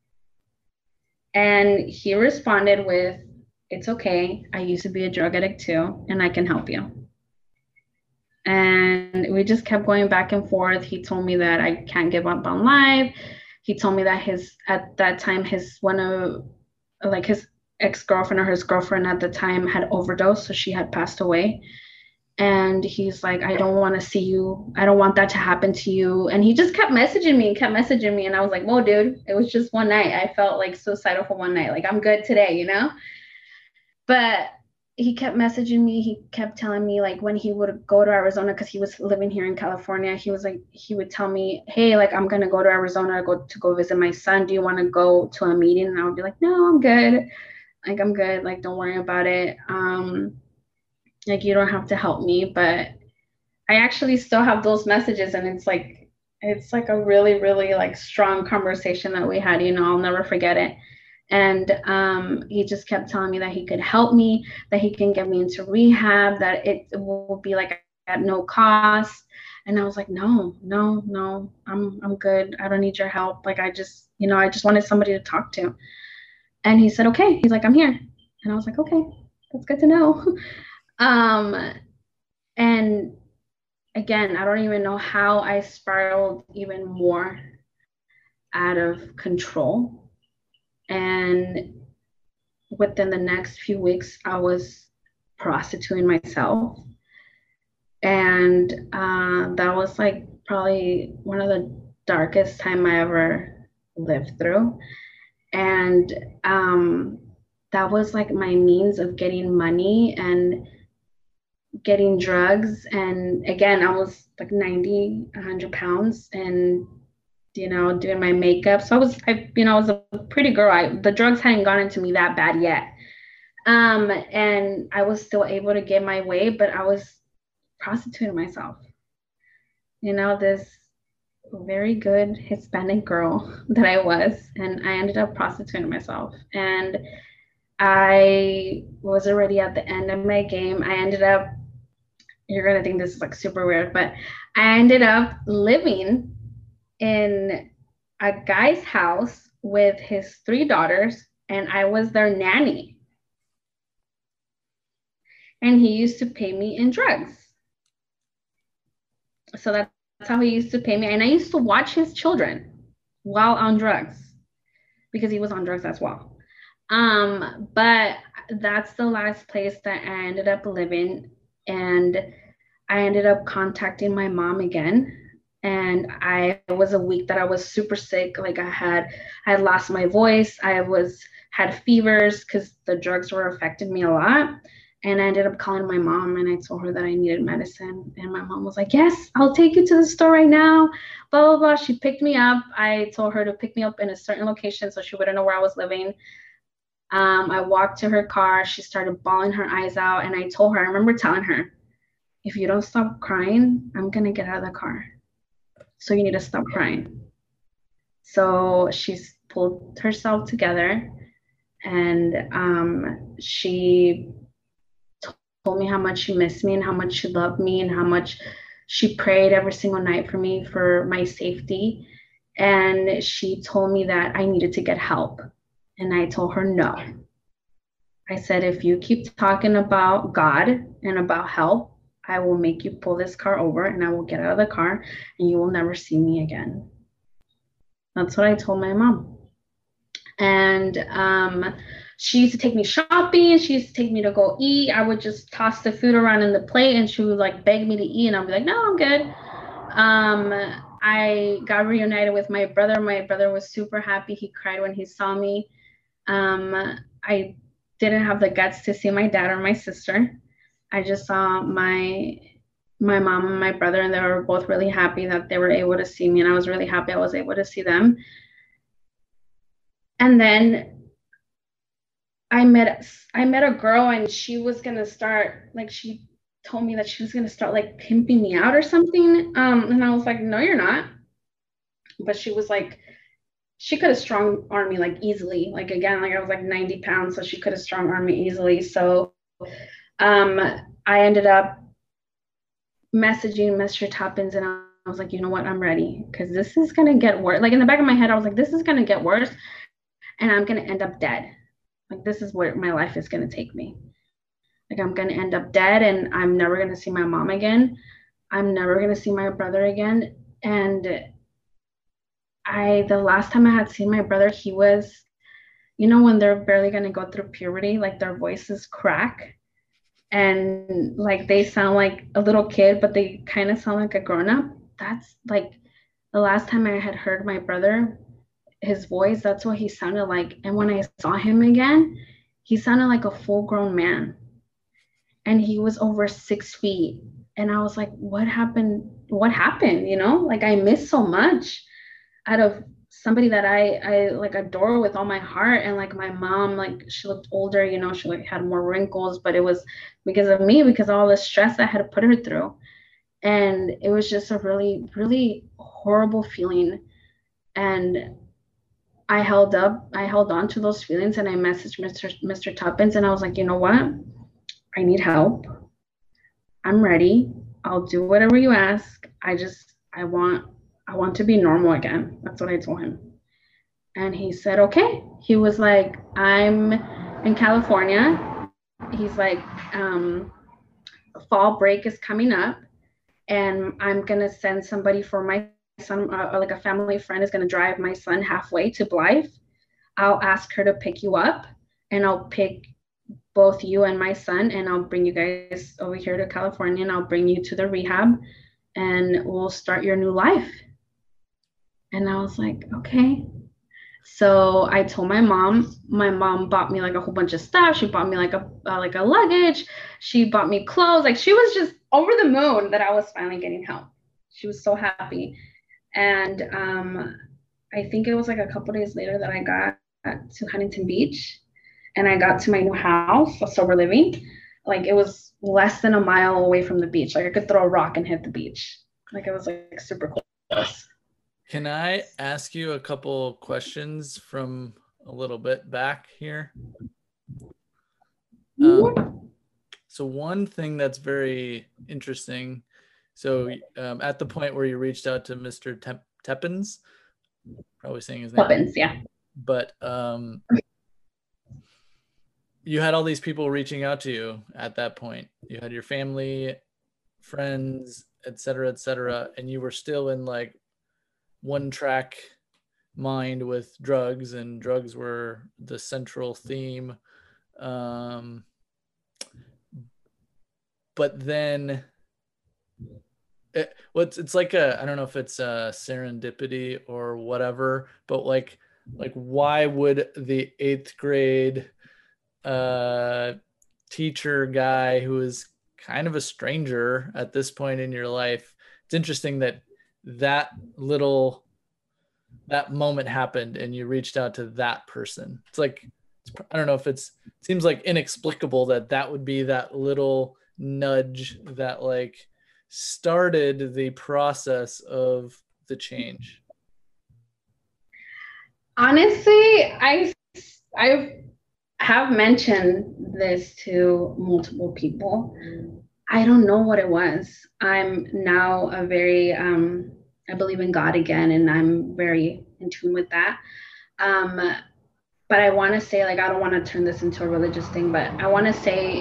Speaker 2: And he responded with, "It's okay. I used to be a drug addict too, and I can help you." And we just kept going back and forth. He told me that I can't give up on life. He told me that his, at that time, his one of, like his ex-girlfriend or his girlfriend at the time had overdosed, so she had passed away. And he's like, I don't want to see you. I don't want that to happen to you. And he just kept messaging me and kept messaging me. And I was like, whoa, dude, it was just one night. I felt like suicidal for one night. Like, I'm good today, you know? But he kept messaging me. He kept telling me, like, when he would go to Arizona, because he was living here in California, he was like, he would tell me, hey, like, I'm going to go to Arizona to go, to go visit my son. Do you want to go to a meeting? And I would be like, no, I'm good. Like, I'm good. Like, don't worry about it. Um, like, you don't have to help me. But I actually still have those messages, and it's like it's like a really, really like strong conversation that we had, you know, I'll never forget it. And um, he just kept telling me that he could help me, that he can get me into rehab, that it will be like at no cost. And I was like, no, no, no, I'm I'm good. I don't need your help. Like, I just, you know, I just wanted somebody to talk to. And he said, okay. He's like, I'm here. And I was like, okay, that's good to know. um, and again, I don't even know how I spiraled even more out of control. And within the next few weeks, I was prostituting myself. And uh, that was like probably one of the darkest time I ever lived through. And um, that was like my means of getting money and getting drugs. And again, I was like ninety, one hundred pounds, and you know, doing my makeup. So I was, I, you know, I was a pretty girl. I, the drugs hadn't gone into me that bad yet. Um, and I was still able to get my way, but I was prostituting myself. You know, this very good Hispanic girl that I was, and I ended up prostituting myself. And I was already at the end of my game. I ended up, you're gonna think this is like super weird, but I ended up living in a guy's house with his three daughters, and I was their nanny. And he used to pay me in drugs. So that's how he used to pay me. And I used to watch his children while on drugs, because he was on drugs as well. Um, but that's the last place that I ended up living. And I ended up contacting my mom again. And I it was a week that I was super sick. Like, I had I had lost my voice. I was had fevers because the drugs were affecting me a lot. And I ended up calling my mom, and I told her that I needed medicine. And my mom was like, yes, I'll take you to the store right now. Blah, blah, blah. She picked me up. I told her to pick me up in a certain location so she wouldn't know where I was living. Um, I walked to her car. She started bawling her eyes out. And I told her, I remember telling her, if you don't stop crying, I'm going to get out of the car. So you need to stop crying. So she's pulled herself together, and um, she told me how much she missed me and how much she loved me and how much she prayed every single night for me, for my safety. And she told me that I needed to get help. And I told her no. I said, if you keep talking about God and about help, I will make you pull this car over, and I will get out of the car, and you will never see me again. That's what I told my mom. And um, she used to take me shopping. She used to take me to go eat. I would just toss the food around in the plate, and she would like beg me to eat, and I'd be like, no, I'm good. Um, I got reunited with my brother. My brother was super happy. He cried when he saw me. Um, I didn't have the guts to see my dad or my sister. I just saw my my mom and my brother, and they were both really happy that they were able to see me, and I was really happy I was able to see them. And then I met I met a girl, and she was gonna start, like, she told me that she was gonna start like pimping me out or something. Um, and I was like, no, you're not. But she was like, she could have strong armed me like easily. Like, again, like I was like ninety pounds, so she could have strong armed me easily. So um, I ended up messaging Mister Toppins, and I was like, you know what, I'm ready, because this is gonna get worse. Like, in the back of my head, I was like, this is gonna get worse, and I'm gonna end up dead. Like, this is where my life is gonna take me. Like, I'm gonna end up dead, and I'm never gonna see my mom again. I'm never gonna see my brother again. And I, the last time I had seen my brother, he was, you know, when they're barely gonna go through puberty, like their voices crack. and like they sound like a little kid, but they kind of sound like a grown up. That's like the last time I had heard my brother, his voice, that's what he sounded like. And when I saw him again, he sounded like a full grown man. And he was over six feet. And I was like, what happened? What happened? You know, like I missed so much out of somebody that I I like adore with all my heart. And like my mom, like she looked older, you know, she like had more wrinkles, but it was because of me, because of all the stress I had to put her through. And it was just a really, really horrible feeling. And I held up, I held on to those feelings and I messaged Mister Mister Tuppence and I was like, you know what? I need help. I'm ready. I'll do whatever you ask. I just I want I want to be normal again. That's what I told him. And he said, okay. He was like, I'm in California. He's like, um, fall break is coming up and I'm gonna send somebody for my son, uh, like a family friend is gonna drive my son halfway to Blythe. I'll ask her to pick you up and I'll pick both you and my son and I'll bring you guys over here to California and I'll bring you to the rehab and we'll start your new life. And I was like, okay. So I told my mom. My mom bought me like a whole bunch of stuff. She bought me like a uh, like a luggage. She bought me clothes. Like she was just over the moon that I was finally getting help. She was so happy. And um, I think it was like a couple days later that I got to Huntington Beach, and I got to my new house, a sober living. Like it was less than a mile away from the beach. Like I could throw a rock and hit the beach. Like it was like super close.
Speaker 1: Can I ask you a couple questions from a little bit back here? Um, so one thing that's very interesting. So um, at the point where you reached out to Mister Tep- Teppens, probably saying his name.
Speaker 2: Teppens, yeah.
Speaker 1: But um, you had all these people reaching out to you at that point. You had your family, friends, et cetera, et cetera, and you were still in like one track mind with drugs, and drugs were the central theme. Um, but then it, what's it's like a, I don't know if it's a serendipity or whatever, but like like why would the eighth grade uh teacher guy who is kind of a stranger at this point in your life, it's interesting that that little that moment happened and you reached out to that person. It's like it's, I don't know if it's it seems like inexplicable that that would be that little nudge that like started the process of the change.
Speaker 2: Honestly, I I have mentioned this to multiple people. I don't know what it was. I'm now a very um I believe in God again and I'm very in tune with that. Um but I want to say, like, I don't want to turn this into a religious thing, but I want to say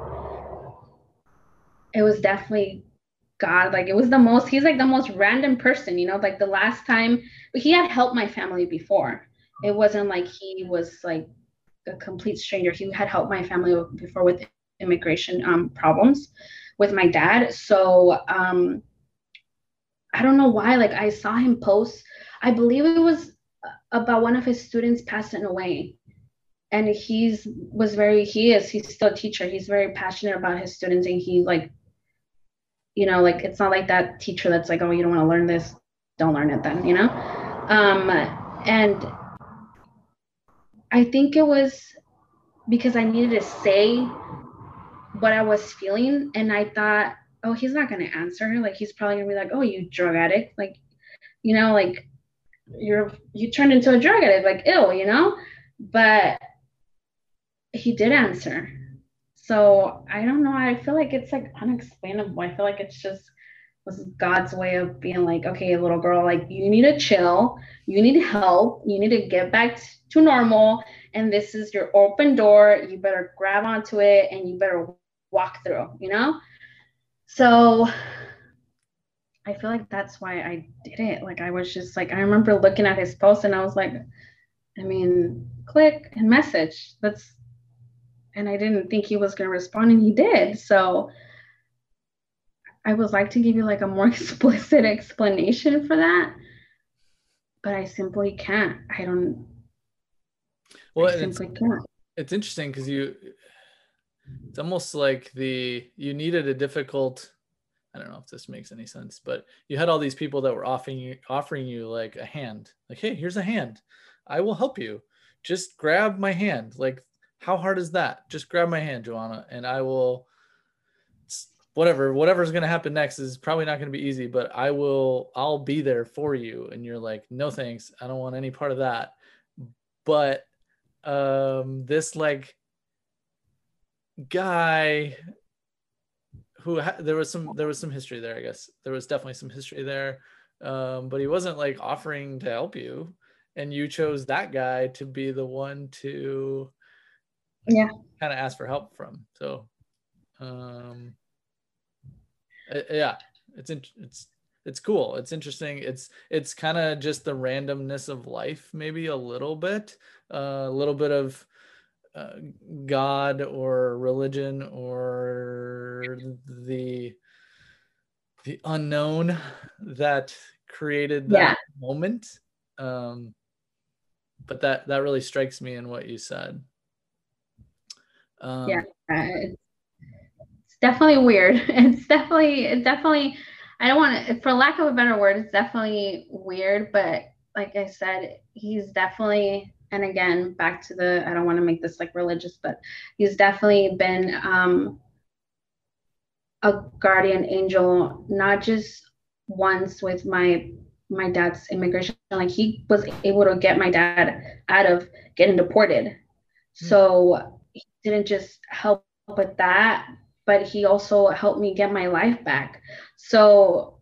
Speaker 2: it was definitely God. Like, it was the most, he's like the most random person, you know, like the last time, but he had helped my family before. It wasn't like he was like a complete stranger. He had helped my family before with immigration um, problems with my dad. So um, I don't know why, like, I saw him post, I believe it was about one of his students passing away, and he's was very he is he's still a teacher, he's very passionate about his students, and he like, you know, like it's not like that teacher that's like, oh, you don't want to learn this, don't learn it then, you know. um and I think it was because I needed to say what I was feeling, and I thought, oh, he's not going to answer, like he's probably going to be like, oh, you drug addict, like, you know, like you're you turned into a drug addict, like ill, you know. But he did answer. So I don't know. I feel like it's like unexplainable. I feel like it's just was God's way of being like, okay, little girl, like you need to chill. You need help. You need to get back to normal. And this is your open door. You better grab onto it and you better walk through, you know? So I feel like that's why I did it. Like I was just like, I remember looking at his post and I was like, I mean, click and message. That's and I didn't think he was going to respond, and he did. So I would like to give you like a more explicit explanation for that, but I simply can't. I don't.
Speaker 1: Well,
Speaker 2: I
Speaker 1: and it's
Speaker 2: simply can't.
Speaker 1: it's interesting because you, it's almost like the you needed a difficult. I don't know if this makes any sense, but you had all these people that were offering you offering you like a hand, like, hey, here's a hand, I will help you. Just grab my hand. Like, how hard is that? Just grab my hand, Joanna, and I will. Whatever, whatever's going to happen next is probably not going to be easy, but I will, I'll be there for you. And you're like, no, thanks. I don't want any part of that. But um, this like guy who ha- there was some, there was some history there, I guess. There was definitely some history there. Um, but he wasn't like offering to help you. And you chose that guy to be the one to
Speaker 2: yeah,
Speaker 1: kind of ask for help from. So, um, Uh, yeah, it's in, it's it's cool. It's interesting. It's it's kind of just the randomness of life, maybe a little bit, uh, a little bit of uh, God or religion or the the unknown that created
Speaker 2: yeah,
Speaker 1: that moment. Um, but that that really strikes me in what you said. Um,
Speaker 2: yeah. It's, it's definitely weird. It's definitely, it's definitely. I don't want to, for lack of a better word, it's definitely weird. But like I said, he's definitely, and again, back to the, I don't want to make this like religious, but he's definitely been um, a guardian angel, not just once with my my dad's immigration. Like he was able to get my dad out of getting deported. So he didn't just help with that, but he also helped me get my life back. So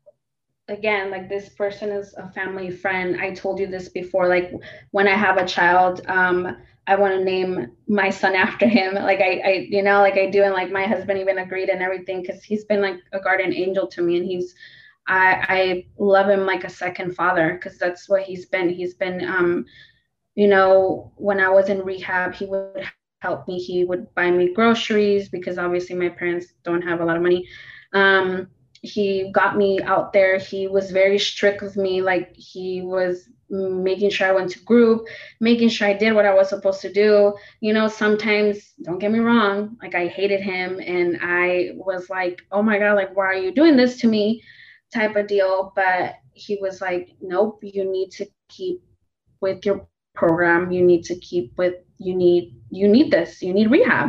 Speaker 2: again, like this person is a family friend. I told you this before, like when I have a child, um, I want to name my son after him. Like I, I, you know, like I do. And like my husband even agreed and everything, because he's been like a guardian angel to me. And he's, I, I love him like a second father, because that's what he's been. He's been, um, you know, when I was in rehab, he would help me. He would buy me groceries, because obviously my parents don't have a lot of money. Um, he got me out there. He was very strict with me. Like he was making sure I went to group, making sure I did what I was supposed to do. You know, sometimes, don't get me wrong, like I hated him and I was like, oh my God, like, why are you doing this to me? Type of deal. But he was like, nope, you need to keep with your program. You need to keep with, you need, you need this, you need rehab.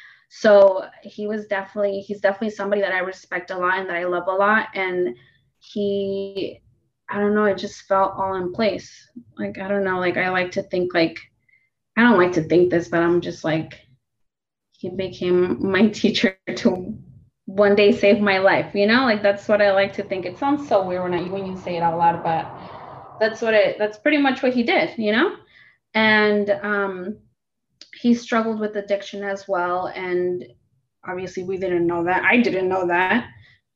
Speaker 2: So he was definitely, he's definitely somebody that I respect a lot and that I love a lot. And he, I don't know, it just felt all in place. Like, I don't know, like I like to think like, I don't like to think this, but I'm just like, he became my teacher to one day save my life, you know? Like that's what I like to think. It sounds so weird when I, when you say it out loud, but that's what it, that's pretty much what he did, you know? And um, he struggled with addiction as well. And obviously we didn't know that. I didn't know that.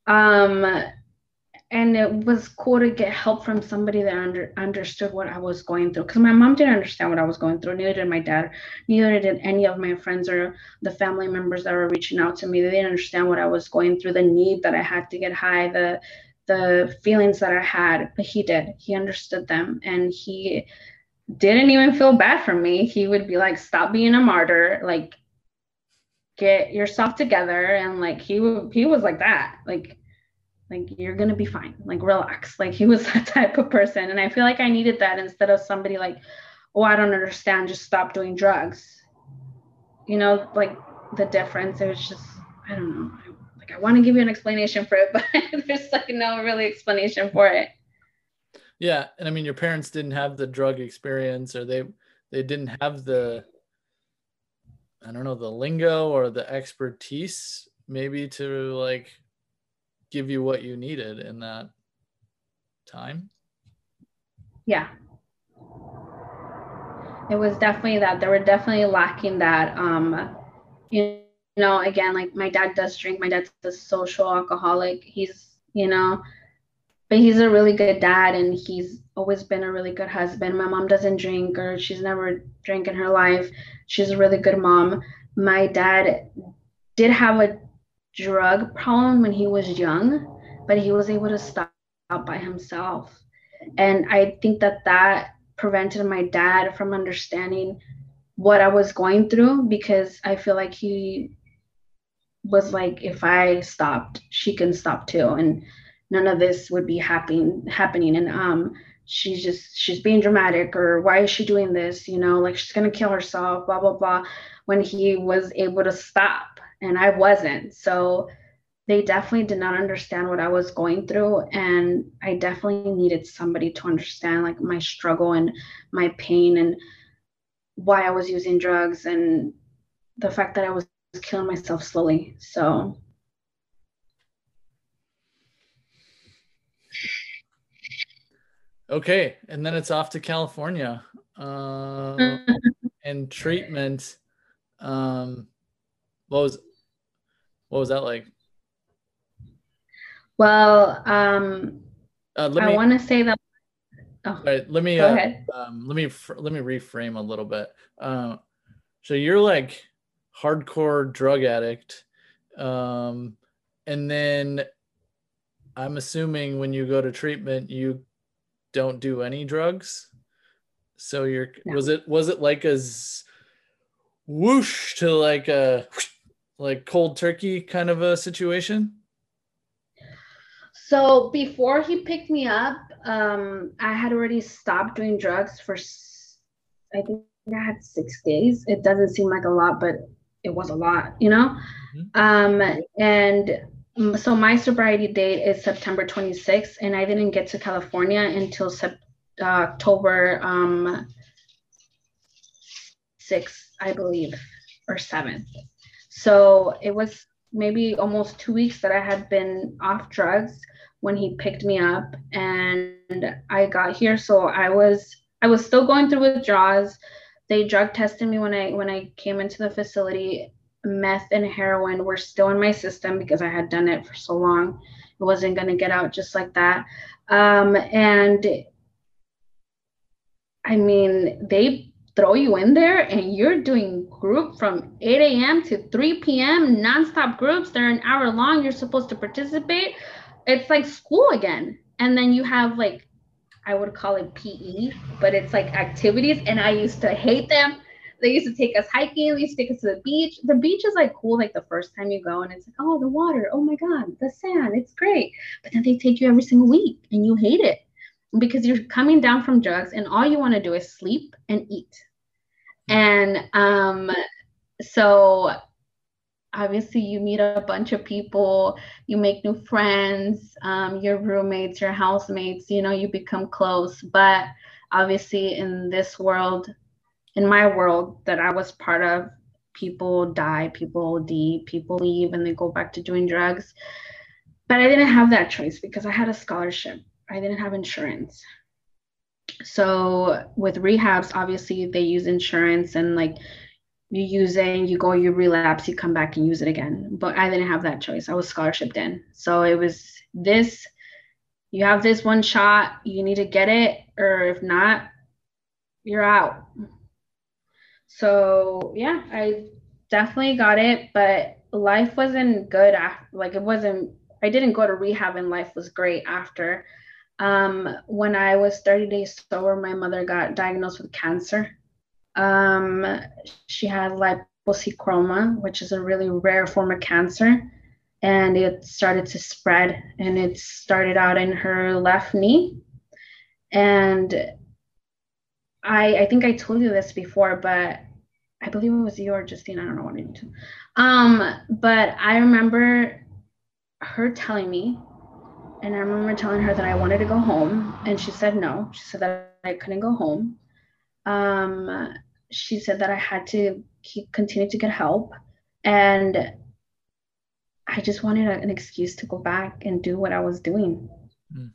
Speaker 2: Um, and it was cool to get help from somebody that under, understood what I was going through. Because my mom didn't understand what I was going through. Neither did my dad. Neither did any of my friends or the family members that were reaching out to me. They didn't understand what I was going through, the need that I had to get high, the the feelings that I had. But he did. He understood them. And he didn't even feel bad for me. He would be like, stop being a martyr. Like, get yourself together. And like, he, he was like that. Like, like you're gonna be fine, like relax. Like he was that type of person. And I feel like I needed that, instead of somebody like, oh, I don't understand, just stop doing drugs. You know, like the difference. It was just, I don't know, I, like I want to give you an explanation for it, but there's like no really explanation for it.
Speaker 1: Yeah, and I mean your parents didn't have the drug experience, or they they didn't have the, I don't know, the lingo or the expertise maybe to like give you what you needed in that time.
Speaker 2: Yeah. It was definitely that. They were definitely lacking that. Um, you know, again, like my dad does drink. My dad's a social alcoholic. He's, you know, but he's a really good dad, and he's always been a really good husband. My mom doesn't drink, or she's never drank in her life. She's a really good mom. My dad did have a drug problem when he was young, but he was able to stop by himself. And I think that that prevented my dad from understanding what I was going through, because I feel like he was like, if I stopped, she can stop too, and none of this would be happening happening. And um, she's just she's being dramatic, or why is she doing this? You know, like she's gonna kill herself, blah blah blah. When he was able to stop, and I wasn't. So they definitely did not understand what I was going through, and I definitely needed somebody to understand like my struggle and my pain and why I was using drugs and the fact that I was killing myself slowly. So
Speaker 1: Okay, and then it's off to California uh, and treatment. Um, what was what was that like?
Speaker 2: well, um,
Speaker 1: Uh, let
Speaker 2: I
Speaker 1: me
Speaker 2: want to say that. Oh,
Speaker 1: all right, let me
Speaker 2: go
Speaker 1: uh,
Speaker 2: ahead.
Speaker 1: um, let me fr- let me reframe a little bit. Uh, so you're like hardcore drug addict, um, and then I'm assuming when you go to treatment, you don't do any drugs. So you're was
Speaker 2: No.
Speaker 1: it was it like a z- whoosh to like a like cold turkey kind of a situation?
Speaker 2: So before he picked me up, um, I had already stopped doing drugs for, I think I had six days. It doesn't seem like a lot, but it was a lot, you know?
Speaker 1: Mhm.
Speaker 2: Um, and so my sobriety date is September twenty-sixth, and I didn't get to California until sep- uh, October um, sixth, I believe, or seventh. So it was maybe almost two weeks that I had been off drugs when he picked me up and I got here. So I was I was still going through withdrawals. They drug tested me when I when I came into the facility. Meth and heroin were still in my system because I had done it for so long. It wasn't gonna get out just like that. Um, and I mean, they throw you in there and you're doing group from eight a m to three p m nonstop groups. They're an hour long. You're supposed to participate. It's like school again. And then you have like, I would call it P E, but it's like activities. And I used to hate them. They used to take us hiking. They used to take us to the beach. The beach is like cool, like the first time you go, and it's like, oh, the water. Oh my God, the sand. It's great. But then they take you every single week and you hate it because you're coming down from drugs and all you want to do is sleep and eat. And um, so obviously you meet a bunch of people, you make new friends, um, your roommates, your housemates, you know, you become close. But obviously in this world, in my world that I was part of, people die, people O D, people leave and they go back to doing drugs. But I didn't have that choice because I had a scholarship. I didn't have insurance. So with rehabs, obviously they use insurance and like you use it and you go, you relapse, you come back and use it again. But I didn't have that choice. I was scholarshiped in. So it was this, you have this one shot, you need to get it, or if not, you're out. So yeah, I definitely got it, but life wasn't good after, like it wasn't, I didn't go to rehab and life was great after. Um, when I was thirty days sober, my mother got diagnosed with cancer. Um, she had liposarcoma, which is a really rare form of cancer, and it started to spread. And it started out in her left knee. And I, I think I told you this before, but I believe it was you or Justine. I don't know what I need to. Um, but I remember her telling me, and I remember telling her that I wanted to go home, and she said no. She said that I couldn't go home. Um, she said that I had to keep continue to get help, and I just wanted a, an excuse to go back and do what I was doing.
Speaker 1: Mm.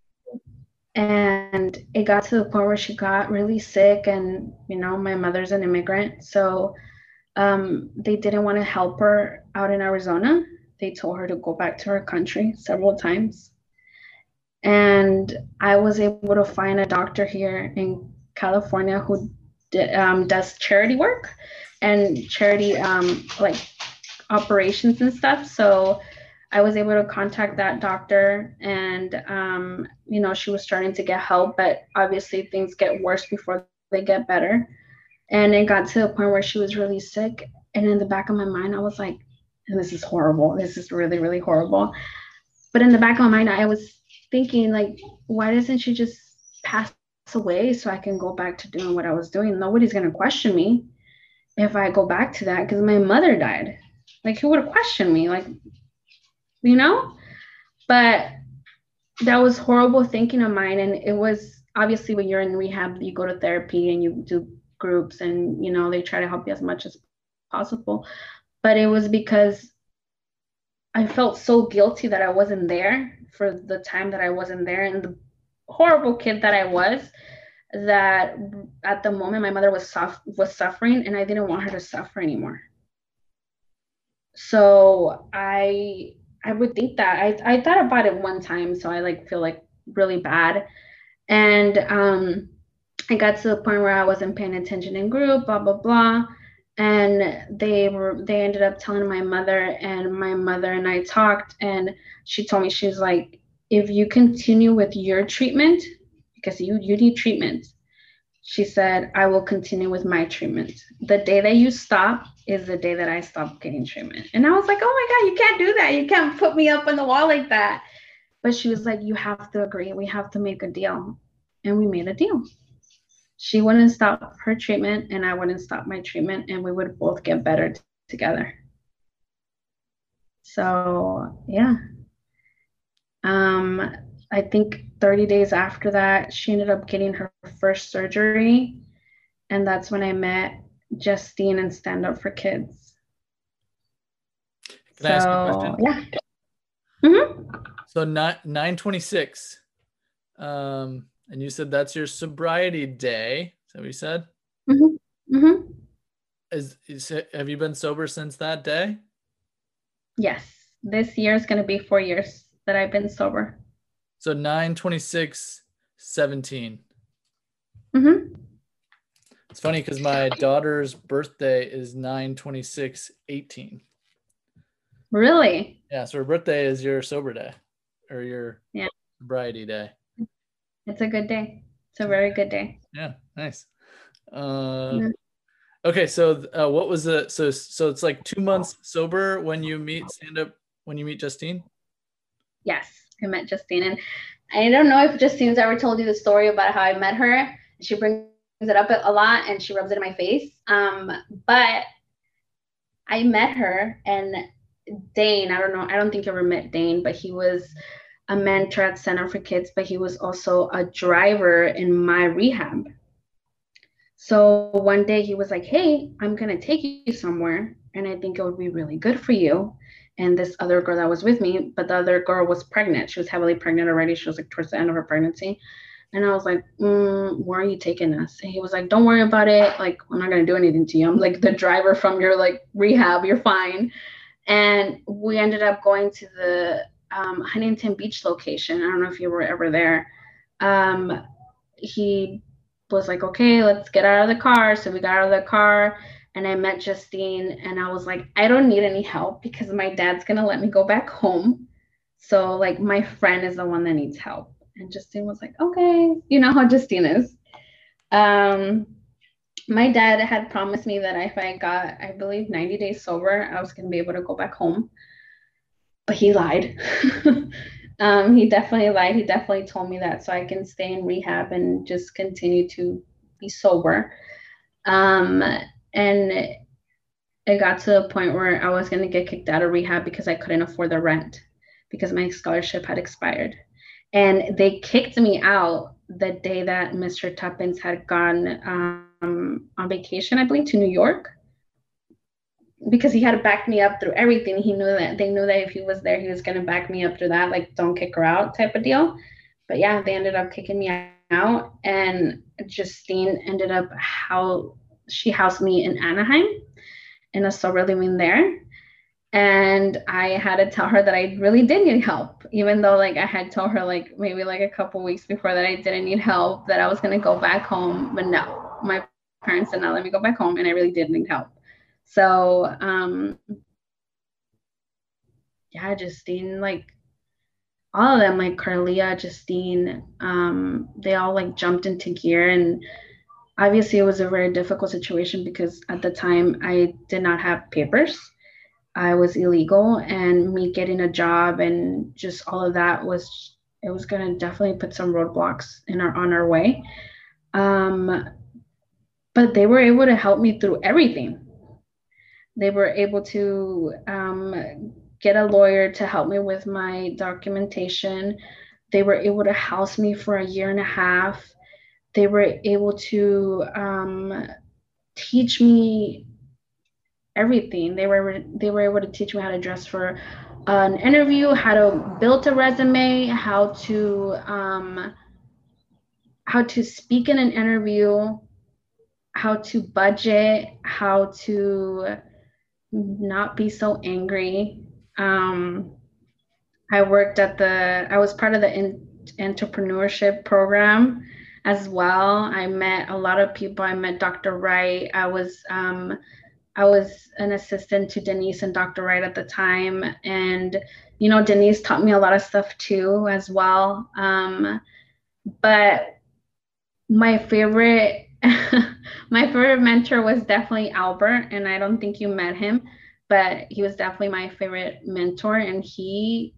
Speaker 2: And it got to the point where she got really sick, and you know, my mother's an immigrant, so um, they didn't want to help her out in Arizona. They told her to go back to her country several times. And I was able to find a doctor here in California who d- um, does charity work. and charity um, like operations and stuff. So I was able to contact that doctor, and um, you know, she was starting to get help, but obviously things get worse before they get better. And it got to the point where she was really sick. And in the back of my mind, I was like, and this is horrible. This is really, really horrible. But in the back of my mind, I was thinking, like, why doesn't she just pass away so I can go back to doing what I was doing? Nobody's going to question me if I go back to that, because my mother died. Like, who would have questioned me? Like, you know? But that was horrible thinking of mine. And it was obviously when you're in rehab, you go to therapy and you do groups, and, you know, they try to help you as much as possible. But it was because I felt so guilty that I wasn't there for the time that I wasn't there, and the horrible kid that I was, that at the moment my mother was soft, was suffering, and I didn't want her to suffer anymore. So I I would think that I, I thought about it one time, so I like feel like really bad. And um I got to the point where I wasn't paying attention in group, blah blah blah. And they were they ended up telling my mother, and my mother and I talked, and she told me, she was like, if you continue with your treatment, because you you need treatment, she said, I will continue with my treatment. The day that you stop is the day that I stop getting treatment. And I was like, oh my God, you can't do that. You can't put me up on the wall like that. But she was like, you have to agree. We have to make a deal. And we made a deal. She wouldn't stop her treatment, and I wouldn't stop my treatment, and we would both get better t- together. So yeah. Um, I think thirty days after that, she ended up getting her first surgery. And that's when I met Justine and Stand Up for Kids.
Speaker 1: Can I ask you a question?
Speaker 2: Yeah. Mm-hmm.
Speaker 1: So nine twenty-six. Um, and you said that's your sobriety day. Is that what you said?
Speaker 2: Mm-hmm. Mm-hmm.
Speaker 1: Is, is have you been sober since that day?
Speaker 2: Yes. This year is going to be four years that I've been sober.
Speaker 1: So nine twenty-six seventeen.
Speaker 2: Mm-hmm.
Speaker 1: It's funny because my daughter's birthday is nine twenty-six eighteen.
Speaker 2: Really?
Speaker 1: Yeah, so her birthday is your sober day, or your
Speaker 2: yeah.
Speaker 1: sobriety day.
Speaker 2: It's a good day. It's a very good day.
Speaker 1: Yeah, nice. Uh, yeah. Okay, so uh, what was the so so it's like two months sober when you meet stand up when you meet Justine?
Speaker 2: Yes, I met Justine, and I don't know if Justine's ever told you the story about how I met her. She brings it up a lot, and she rubs it in my face. Um, but I met her, and Dane, I don't know, I don't think you ever met Dane, but he was a mentor at Center for Kids, but he was also a driver in my rehab. So one day he was like, hey, I'm going to take you somewhere, and I think it would be really good for you. And this other girl that was with me, but the other girl was pregnant. She was heavily pregnant already. She was like towards the end of her pregnancy. And I was like, mm, where are you taking us? And he was like, don't worry about it. Like, I'm not going to do anything to you. I'm like the driver from your like rehab. You're fine. And we ended up going to the um, Huntington Beach location. I don't know if you were ever there. Um, he was like, okay, let's get out of the car. So we got out of the car, and I met Justine, and I was like, I don't need any help because my dad's going to let me go back home. So like my friend is the one that needs help. And Justine was like, okay, you know how Justine is. Um, my dad had promised me that if I got, I believe, ninety days sober, I was going to be able to go back home. But he lied. um, he definitely lied. He definitely told me that so I can stay in rehab and just continue to be sober. Um, and it got to the point where I was going to get kicked out of rehab because I couldn't afford the rent because my scholarship had expired. And they kicked me out the day that Mister Tuppence had gone um, on vacation, I believe, to New York, because he had backed me up through everything. He knew that they knew that if he was there, he was going to back me up through that, like, don't kick her out type of deal. But yeah, they ended up kicking me out. And Justine ended up how she housed me in Anaheim in a sober living there. And I had to tell her that I really did need help, even though like I had told her like maybe like a couple weeks before that I didn't need help, that I was going to go back home. But no, my parents did not let me go back home, and I really did need help. So, um, yeah, Justine, like all of them, like Carlia, Justine, um, they all like jumped into gear. And obviously it was a very difficult situation because at the time I did not have papers. I was illegal, and me getting a job and just all of that was, it was going to definitely put some roadblocks in our on our way. Um, but they were able to help me through everything. They were able to um, get a lawyer to help me with my documentation. They were able to house me for a year and a half. They were able to um, teach me everything. They were they were able to teach me how to dress for an interview, how to build a resume, how to um, how to speak in an interview, how to budget, how to not be so angry. Um, I worked at the, I was part of the in, entrepreneurship program as well. I met a lot of people. I met Doctor Wright. I was, um, I was an assistant to Denise and Doctor Wright at the time. And, you know, Denise taught me a lot of stuff too, as well. Um, but my favorite, my favorite mentor was definitely Albert. And I don't think you met him, but he was definitely my favorite mentor. And he,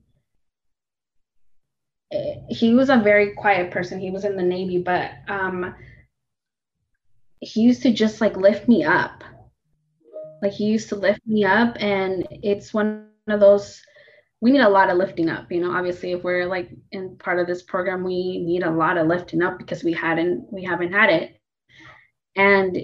Speaker 2: he was a very quiet person. He was in the Navy, but um, he used to just like lift me up. Like he used to lift me up, and it's one of those, we need a lot of lifting up. You know, obviously, if we're like in part of this program, we need a lot of lifting up because we hadn't, we haven't had it. And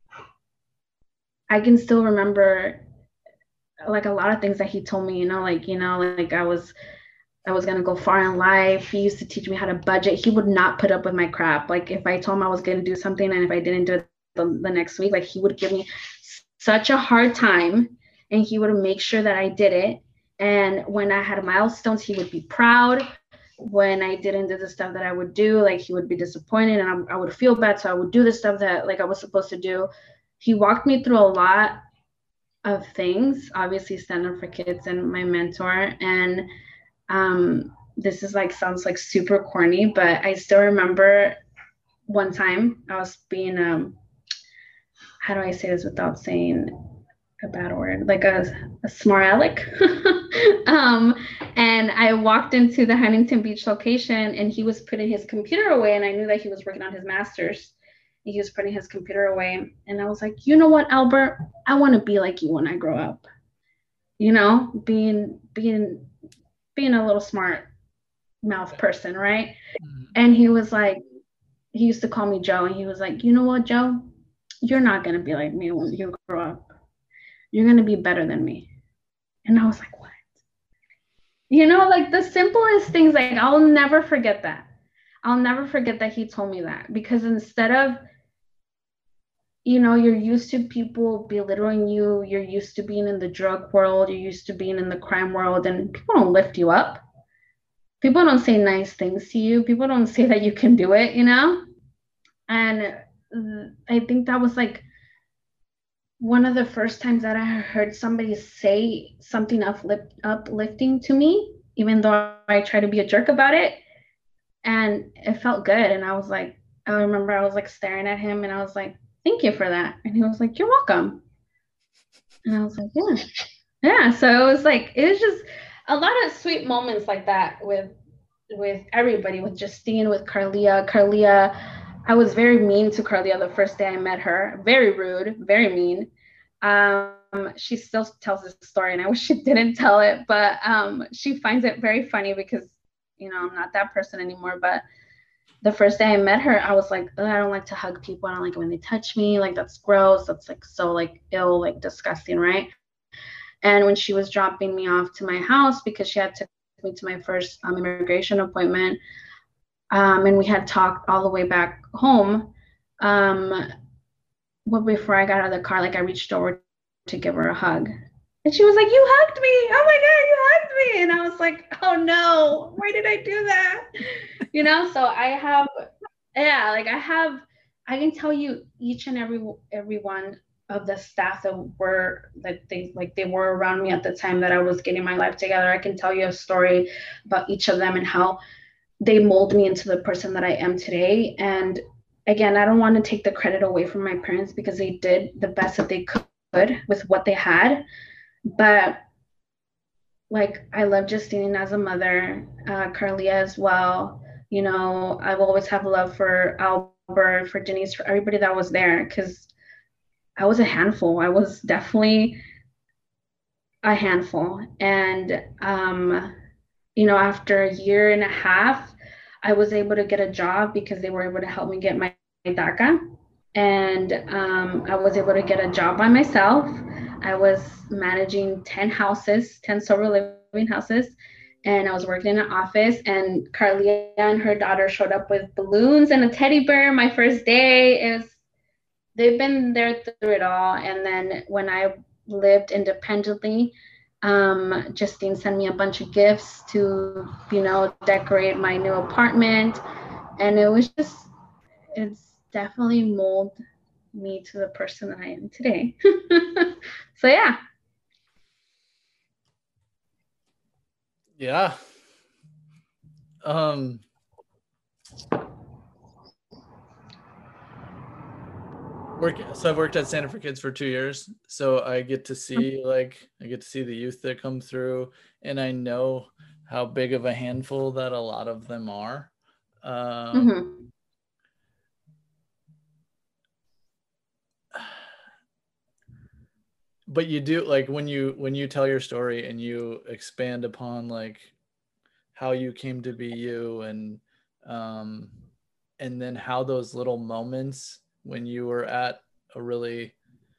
Speaker 2: I can still remember like a lot of things that he told me. You know, like you know, like I was. I was going to go far in life. He used to teach me how to budget. He would not put up with my crap. Like if I told him I was going to do something and if I didn't do it the, the next week, like he would give me such a hard time, and he would make sure that I did it. And when I had milestones, he would be proud. When I didn't do the stuff that I would do, like he would be disappointed, and I, I would feel bad. So I would do the stuff that like I was supposed to do. He walked me through a lot of things, obviously Stand Up for Kids and my mentor. And um, this is like, sounds like super corny, but I still remember one time I was being, um, how do I say this without saying a bad word, like a, a smart aleck. um, and I walked into the Huntington Beach location, and he was putting his computer away, and I knew that he was working on his master's. He was putting his computer away, and I was like, you know what, Albert, I want to be like you when I grow up. You know, being being being a little smart mouth person, right? Mm-hmm. And he was like, he used to call me Joe, and he was like, you know what, Joe, you're not going to be like me when you grow up. You're going to be better than me. And I was like, what? You know, like the simplest things, like I'll never forget that. I'll never forget that he told me that, because instead of, you know, you're used to people belittling you, you're used to being in the drug world, you're used to being in the crime world, and people don't lift you up. People don't say nice things to you. People don't say that you can do it, you know? And I think that was like one of the first times that I heard somebody say something uplift, uplifting to me, even though I tried to be a jerk about it. And it felt good. And I was like, I remember I was like staring at him, and I was like, thank you for that. And he was like, you're welcome. And I was like, yeah. Yeah. So it was like, it was just a lot of sweet moments like that with with everybody, with Justine, with Carlia. Carlia, I was very mean to Carlia the first day I met her. Very rude, very mean. Um, she still tells this story, and I wish she didn't tell it, but um, she finds it very funny because, you know, I'm not that person anymore. But the first day I met her, I was like, I don't like to hug people. I don't like it when they touch me. Like, that's gross. That's like so like ill, like disgusting, right? And when she was dropping me off to my house, because she had to take me to my first um, immigration appointment, um, and we had talked all the way back home, um, well, before I got out of the car, like I reached over to give her a hug. And she was like, you hugged me. Oh my God, you hugged me. And I was like, oh no, why did I do that? You know, so I have, yeah, like I have, I can tell you each and every every one of the staff that were like they like they were around me at the time that I was getting my life together. I can tell you a story about each of them and how they mold me into the person that I am today. And again, I don't want to take the credit away from my parents because they did the best that they could with what they had. But like, I love Justine as a mother, uh, Carlia as well. You know, I will always have love for Albert, for Denise, for everybody that was there because I was a handful. I was definitely a handful. And, um, you know, after a year and a half, I was able to get a job because they were able to help me get my DACA. And um, I was able to get a job by myself. I was managing ten houses, ten sober living houses. And I was working in an office, and Carlia and her daughter showed up with balloons and a teddy bear my first day. It was, they've been there through it all. And then when I lived independently, um, Justine sent me a bunch of gifts to, you know, decorate my new apartment. And it was just, it's definitely molded me to the person that I am today. So yeah.
Speaker 1: Yeah. Um, work, so I've worked at Stand Up for Kids for two years. So I get to see like I get to see the youth that come through, and I know how big of a handful that a lot of them are. Um,
Speaker 2: Mm-hmm.
Speaker 1: but you do like when you when you tell your story and you expand upon like how you came to be you, and um and then how those little moments when you were at a really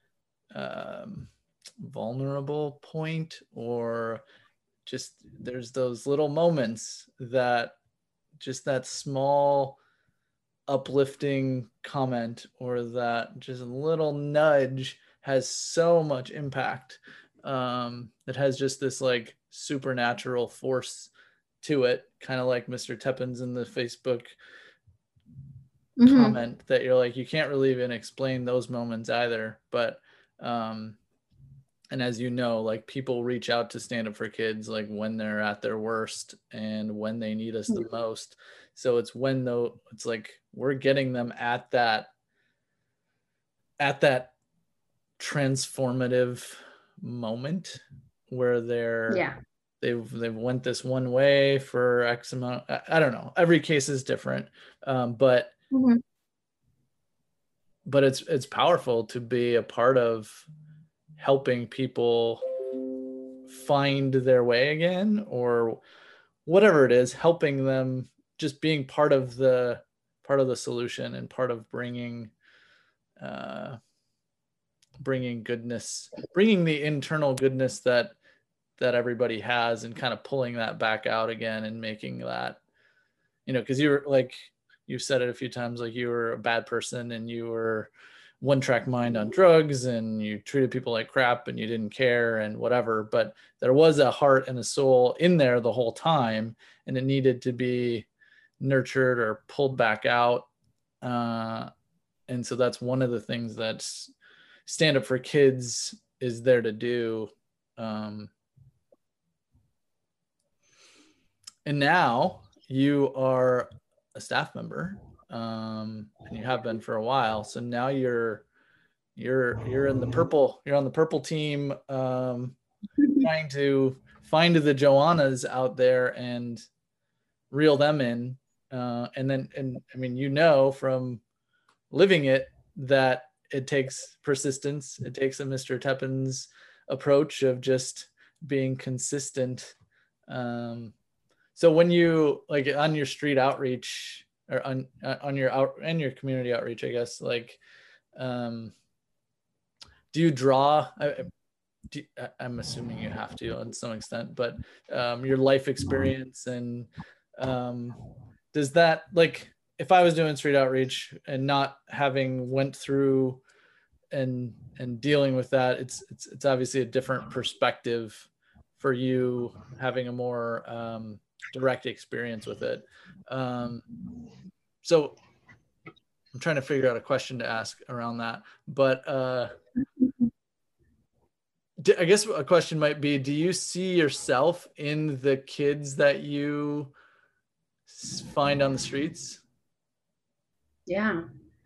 Speaker 1: um vulnerable point, or just there's those little moments that just that small uplifting comment or that just little nudge has so much impact. Um, it has just this like supernatural force to it, kind of like Mister Teppins in the Facebook
Speaker 2: Mm-hmm.
Speaker 1: comment that you're like, you can't really even explain those moments either. But, um, and as you know, like people reach out to Stand Up for Kids like when they're at their worst and when they need us the most. So it's when though it's like we're getting them at that at that transformative moment where they're
Speaker 2: Yeah.
Speaker 1: they've they've went this one way for X amount. I, I don't know. Every case is different, um, but
Speaker 2: Mm-hmm.
Speaker 1: but it's it's powerful to be a part of helping people find their way again, or whatever it is, helping them, just being part of the part of the solution and part of bringing uh, bringing goodness, bringing the internal goodness that that everybody has, and kind of pulling that back out again and making that, you know, because you're like you've said it a few times, like you were a bad person and you were one track mind on drugs and you treated people like crap and you didn't care and whatever, but there was a heart and a soul in there the whole time, and it needed to be nurtured or pulled back out. Uh, and so that's one of the things that Stand Up for Kids is there to do. Um, and now you are a staff member, um, and you have been for a while. So now you're you're you're in the purple. You're on the purple team, um, trying to find the Joannas out there and reel them in. Uh, and then, and I mean, you know, from living it, that it takes persistence. It takes a Mister Teppins approach of just being consistent. Um, so when you like on your street outreach or on on your out and your community outreach, I guess, like, um, do you draw? I, do, I'm assuming you have to on some extent, but um, your life experience and um, does that, like, if I was doing street outreach and not having went through and and dealing with that, it's it's it's obviously a different perspective for you having a more um, direct experience with it. Um, so I'm trying to figure out a question to ask around that, but uh, I guess a question might be, do you see yourself in the kids that you find on the streets?
Speaker 2: Yeah.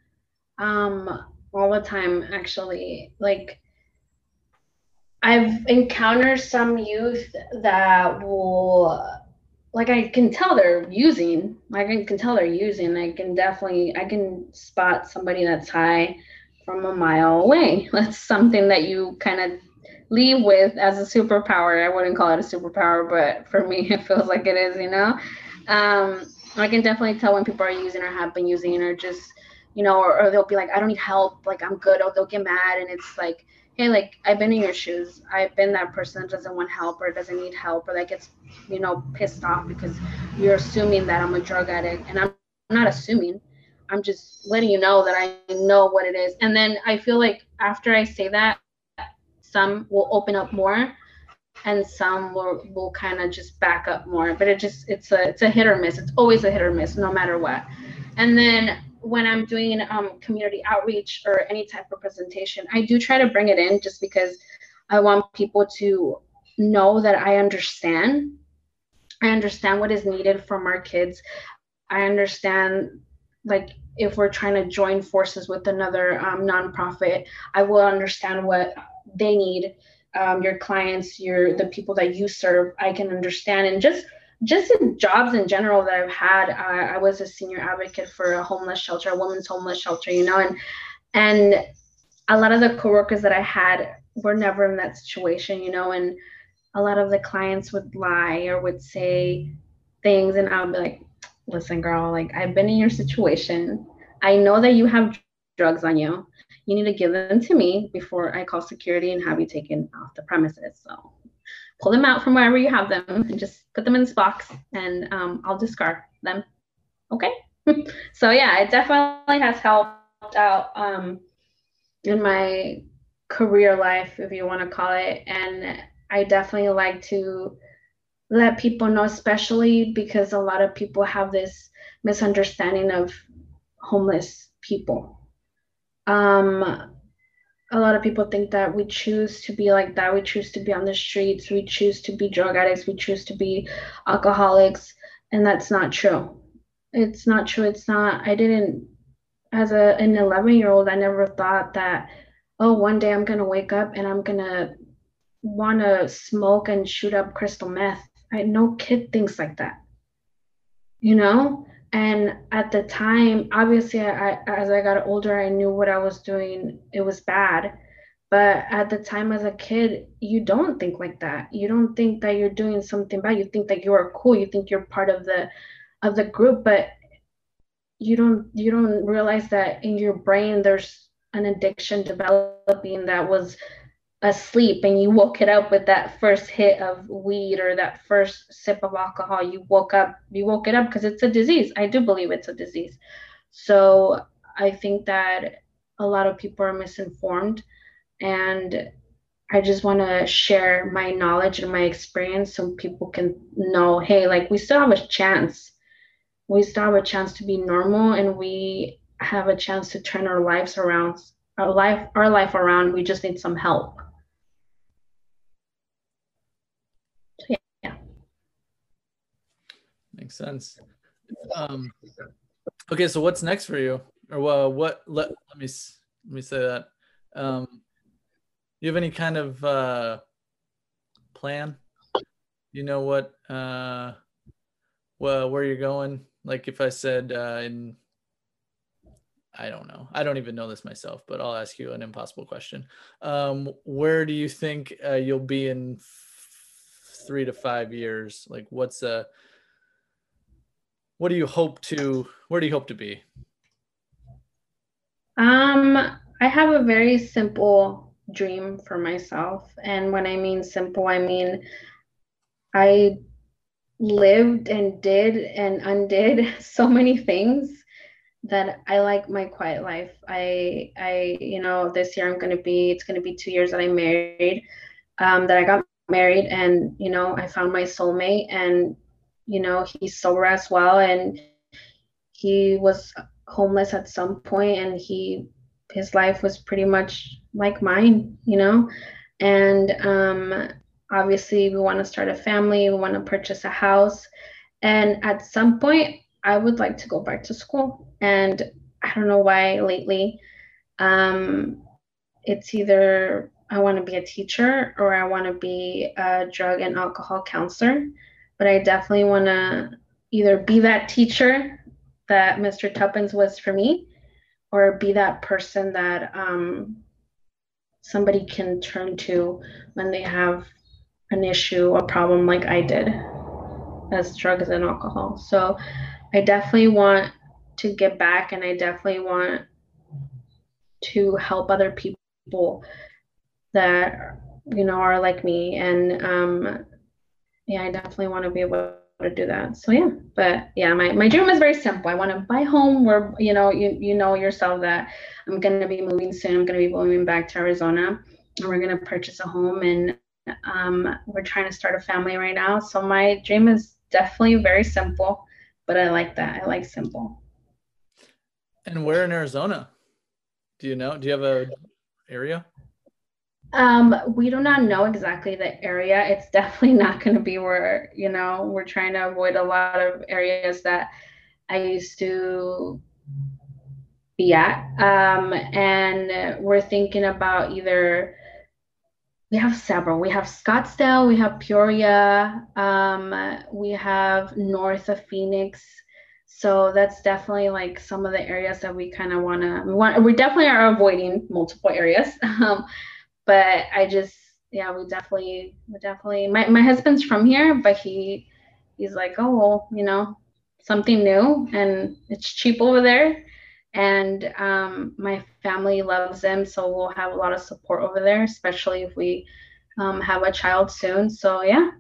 Speaker 2: Um, all the time, actually. Like, I've encountered some youth that will, like, I can tell they're using. I can, can tell they're using. I can definitely, I can spot somebody that's high from a mile away. That's something that you kind of leave with as a superpower. I wouldn't call it a superpower, but for me, it feels like it is, you know? Um, I can definitely tell when people are using or have been using or just, you know, or, or they'll be like, I don't need help. Like, I'm good. Or they'll get mad. And it's like, hey, like, I've been in your shoes. I've been that person that doesn't want help or doesn't need help or that gets, you know, pissed off because you're assuming that I'm a drug addict. And I'm not assuming. I'm just letting you know that I know what it is. And then I feel like after I say that, some will open up more and some will, will kind of just back up more. But it just, it's a, it's a hit or miss. It's always a hit or miss, no matter what. And then when I'm doing um, community outreach or any type of presentation, I do try to bring it in just because I want people to know that I understand. I understand what is needed from our kids. I understand, like, if we're trying to join forces with another um, nonprofit, I will understand what they need. Um, your clients, your the people that you serve, I can understand. And just just in jobs in general that I've had, uh, I was a senior advocate for a homeless shelter, a women's homeless shelter, you know, and and a lot of the coworkers that I had were never in that situation, you know, and a lot of the clients would lie or would say things, and I would be like, listen, girl, like, I've been in your situation. I know that you have drugs on you. You need to give them to me before I call security and have you taken off the premises. So pull them out from wherever you have them and just put them in this box, and um, I'll discard them. Okay. So yeah, it definitely has helped out um, in my career life, if you want to call it. And I definitely like to let people know, especially because a lot of people have this misunderstanding of homeless people. Um, a lot of people think that we choose to be like that. We choose to be on the streets. We choose to be drug addicts. We choose to be alcoholics. And that's not true. It's not true. It's not, I didn't, as a, an eleven year old, I never thought that, oh, one day I'm going to wake up and I'm going to want to smoke and shoot up crystal meth. I, no kid thinks like that, you know? And at the time, obviously, I, I, as I got older, I knew what I was doing. It was bad. But at the time as a kid, you don't think like that. You don't think that you're doing something bad. You think that you are cool. You think you're part of the of the group, but you don't you don't realize that in your brain there's an addiction developing that was asleep, and you woke it up with that first hit of weed or that first sip of alcohol. You woke up, you woke it up because it's a disease. I do believe it's a disease. So I think that a lot of people are misinformed, and I just want to share my knowledge and my experience so people can know, hey, like, we still have a chance. We still have a chance to be normal, and we have a chance to turn our lives around, our life, our life around. We just need some help.
Speaker 1: Makes sense. Um, okay, so what's next for you, or uh, what? Let let me let me say that. Um, you have any kind of uh, plan? You know what? Uh, well, where you're going? Like, if I said uh, in, I don't know. I don't even know this myself, but I'll ask you an impossible question. Um, where do you think uh, you'll be in f- three to five years? Like, what's a what do you hope to where do you hope to be?
Speaker 2: Um, I have a very simple dream for myself. And when I mean simple, I mean I lived and did and undid so many things that I like my quiet life. I I you know, this year I'm gonna be it's gonna be two years that I'm married, um, that I got married, and you know, I found my soulmate, and you know, he's sober as well, and he was homeless at some point, and he his life was pretty much like mine, you know. And um, obviously, we want to start a family. We want to purchase a house, and at some point, I would like to go back to school. And I don't know why lately. Um, it's either I want to be a teacher or I want to be a drug and alcohol counselor. But I definitely want to either be that teacher that mister Tuppence was for me, or be that person that um, somebody can turn to when they have an issue, a problem like I did as drugs and alcohol. So I definitely want to get back, and I definitely want to help other people that you know are like me. And um, yeah, I definitely want to be able to do that. So yeah, but yeah, my, my dream is very simple. I want to buy home where, you know, you, you know yourself that I'm going to be moving soon. I'm going to be moving back to Arizona, and we're going to purchase a home, and um, we're trying to start a family right now. So my dream is definitely very simple, but I like that. I like simple.
Speaker 1: And where in Arizona? Do you know? Do you have a area?
Speaker 2: Um, we do not know exactly the area. It's definitely not going to be where, you know, we're trying to avoid a lot of areas that I used to be at. Um, and we're thinking about either, we have several. We have Scottsdale, we have Peoria, um, we have north of Phoenix. So that's definitely like some of the areas that we kind of want to, we want, we definitely are avoiding multiple areas. Um, but I just, yeah, we definitely, we definitely, my, my husband's from here, but he, he's like, oh, well, you know, something new, and it's cheap over there. And um, my family loves him, so we'll have a lot of support over there, especially if we um, have a child soon. So yeah,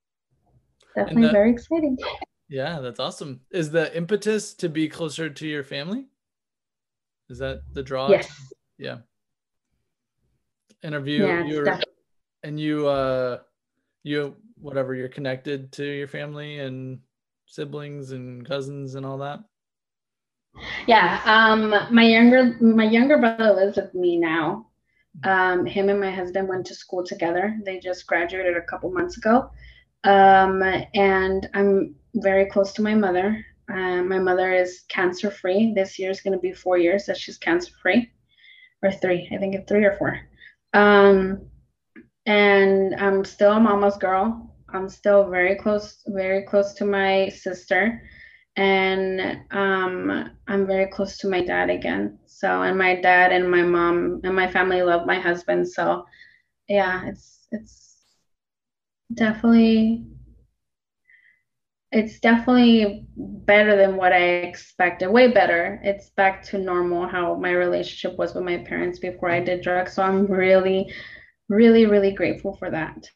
Speaker 1: And
Speaker 2: definitely
Speaker 1: the
Speaker 2: very exciting.
Speaker 1: Yeah, that's awesome. Is the impetus to be closer to your family? Is that the draw? To,
Speaker 2: Yes,
Speaker 1: yeah. Interview
Speaker 2: yeah, it's
Speaker 1: you're
Speaker 2: definitely.
Speaker 1: and you uh you whatever you're connected to your family and siblings and cousins and all that.
Speaker 2: Yeah, um, my younger my younger brother lives with me now. Um, him and my husband went to school together. They just graduated a couple months ago. Um, and I'm very close to my mother. Uh, my mother is cancer free. This year is going to be four years that she's cancer free, or three. I think it's three or four. Um, and I'm still a mama's girl. I'm still very close, very close to my sister, and um, I'm very close to my dad again. So, and my dad and my mom and my family love my husband. So, yeah, it's it's definitely it's definitely better than what I expected. Way better. It's back to normal how my relationship was with my parents before I did drugs. So I'm really, really, really grateful for that.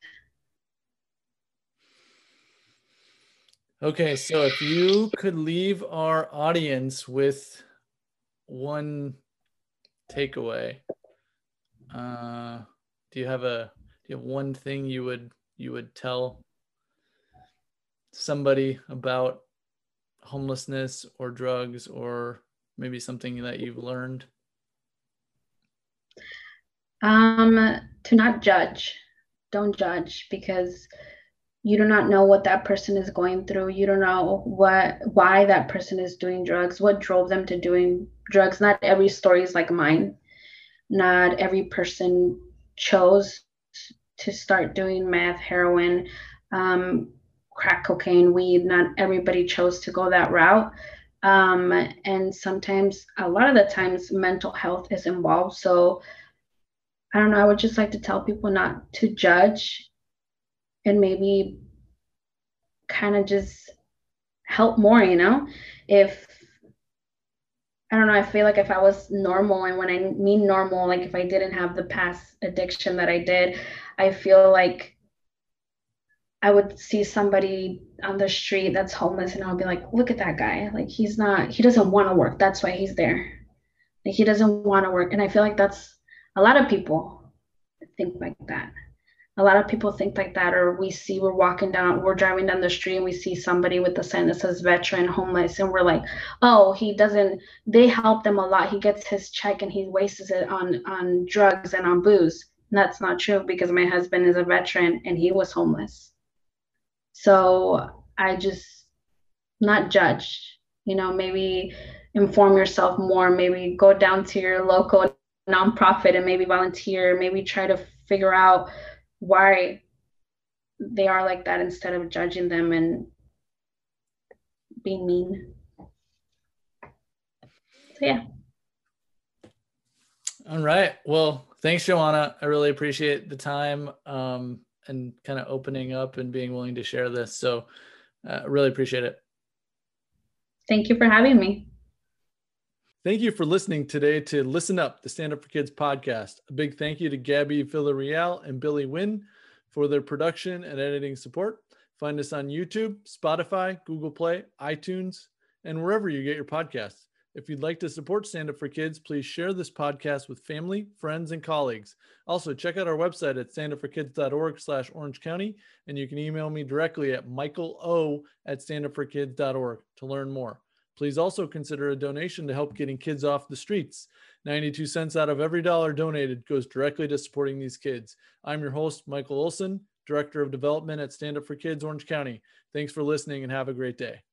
Speaker 1: Okay, so if you could leave our audience with one takeaway, uh, do you have a do you have one thing you would you would tell somebody about homelessness or drugs, or maybe something that you've learned?
Speaker 2: Um, to not judge. Don't judge, because you do not know what that person is going through. You don't know what why that person is doing drugs, what drove them to doing drugs. Not every story is like mine. Not every person chose to start doing meth, heroin, um, crack cocaine, weed. Not everybody chose to go that route. Um, and sometimes, a lot of the times, mental health is involved. So I don't know. I would just like to tell people not to judge, and maybe kind of just help more, you know? If I don't know, I feel like if I was normal, and when I mean normal, like if I didn't have the past addiction that I did, I feel like I would see somebody on the street that's homeless, and I'll be like, look at that guy. Like he's not, he doesn't want to work. That's why he's there. Like he doesn't want to work. And I feel like that's a lot of people think like that. A lot of people think like that, or we see we're walking down, we're driving down the street and we see somebody with a sign that says veteran homeless, and we're like, oh, he doesn't, they help them a lot. He gets his check and he wastes it on on drugs and on booze. And that's not true, because my husband is a veteran and he was homeless. So I just not judge, you know, maybe inform yourself more, maybe go down to your local nonprofit and maybe volunteer, maybe try to figure out why they are like that instead of judging them and being mean. So yeah.
Speaker 1: All right. Well, thanks, Joanna. I really appreciate the time um, and kind of opening up and being willing to share this. So I uh, really appreciate it.
Speaker 2: Thank you for having me.
Speaker 1: Thank you for listening today to Listen Up, the Stand Up for Kids podcast. A big thank you to Gabby Villarreal and Billy Wynn for their production and editing support. Find us on YouTube, Spotify, Google Play, iTunes, and wherever you get your podcasts. If you'd like to support Stand Up for Kids, please share this podcast with family, friends, and colleagues. Also, check out our website at standupforkids.org slash Orange County, and you can email me directly at michaelo at standupforkids dot org to learn more. Please also consider a donation to help getting kids off the streets. ninety-two cents out of every dollar donated goes directly to supporting these kids. I'm your host, Michael Olson, Director of Development at Stand Up for Kids, Orange County. Thanks for listening and have a great day.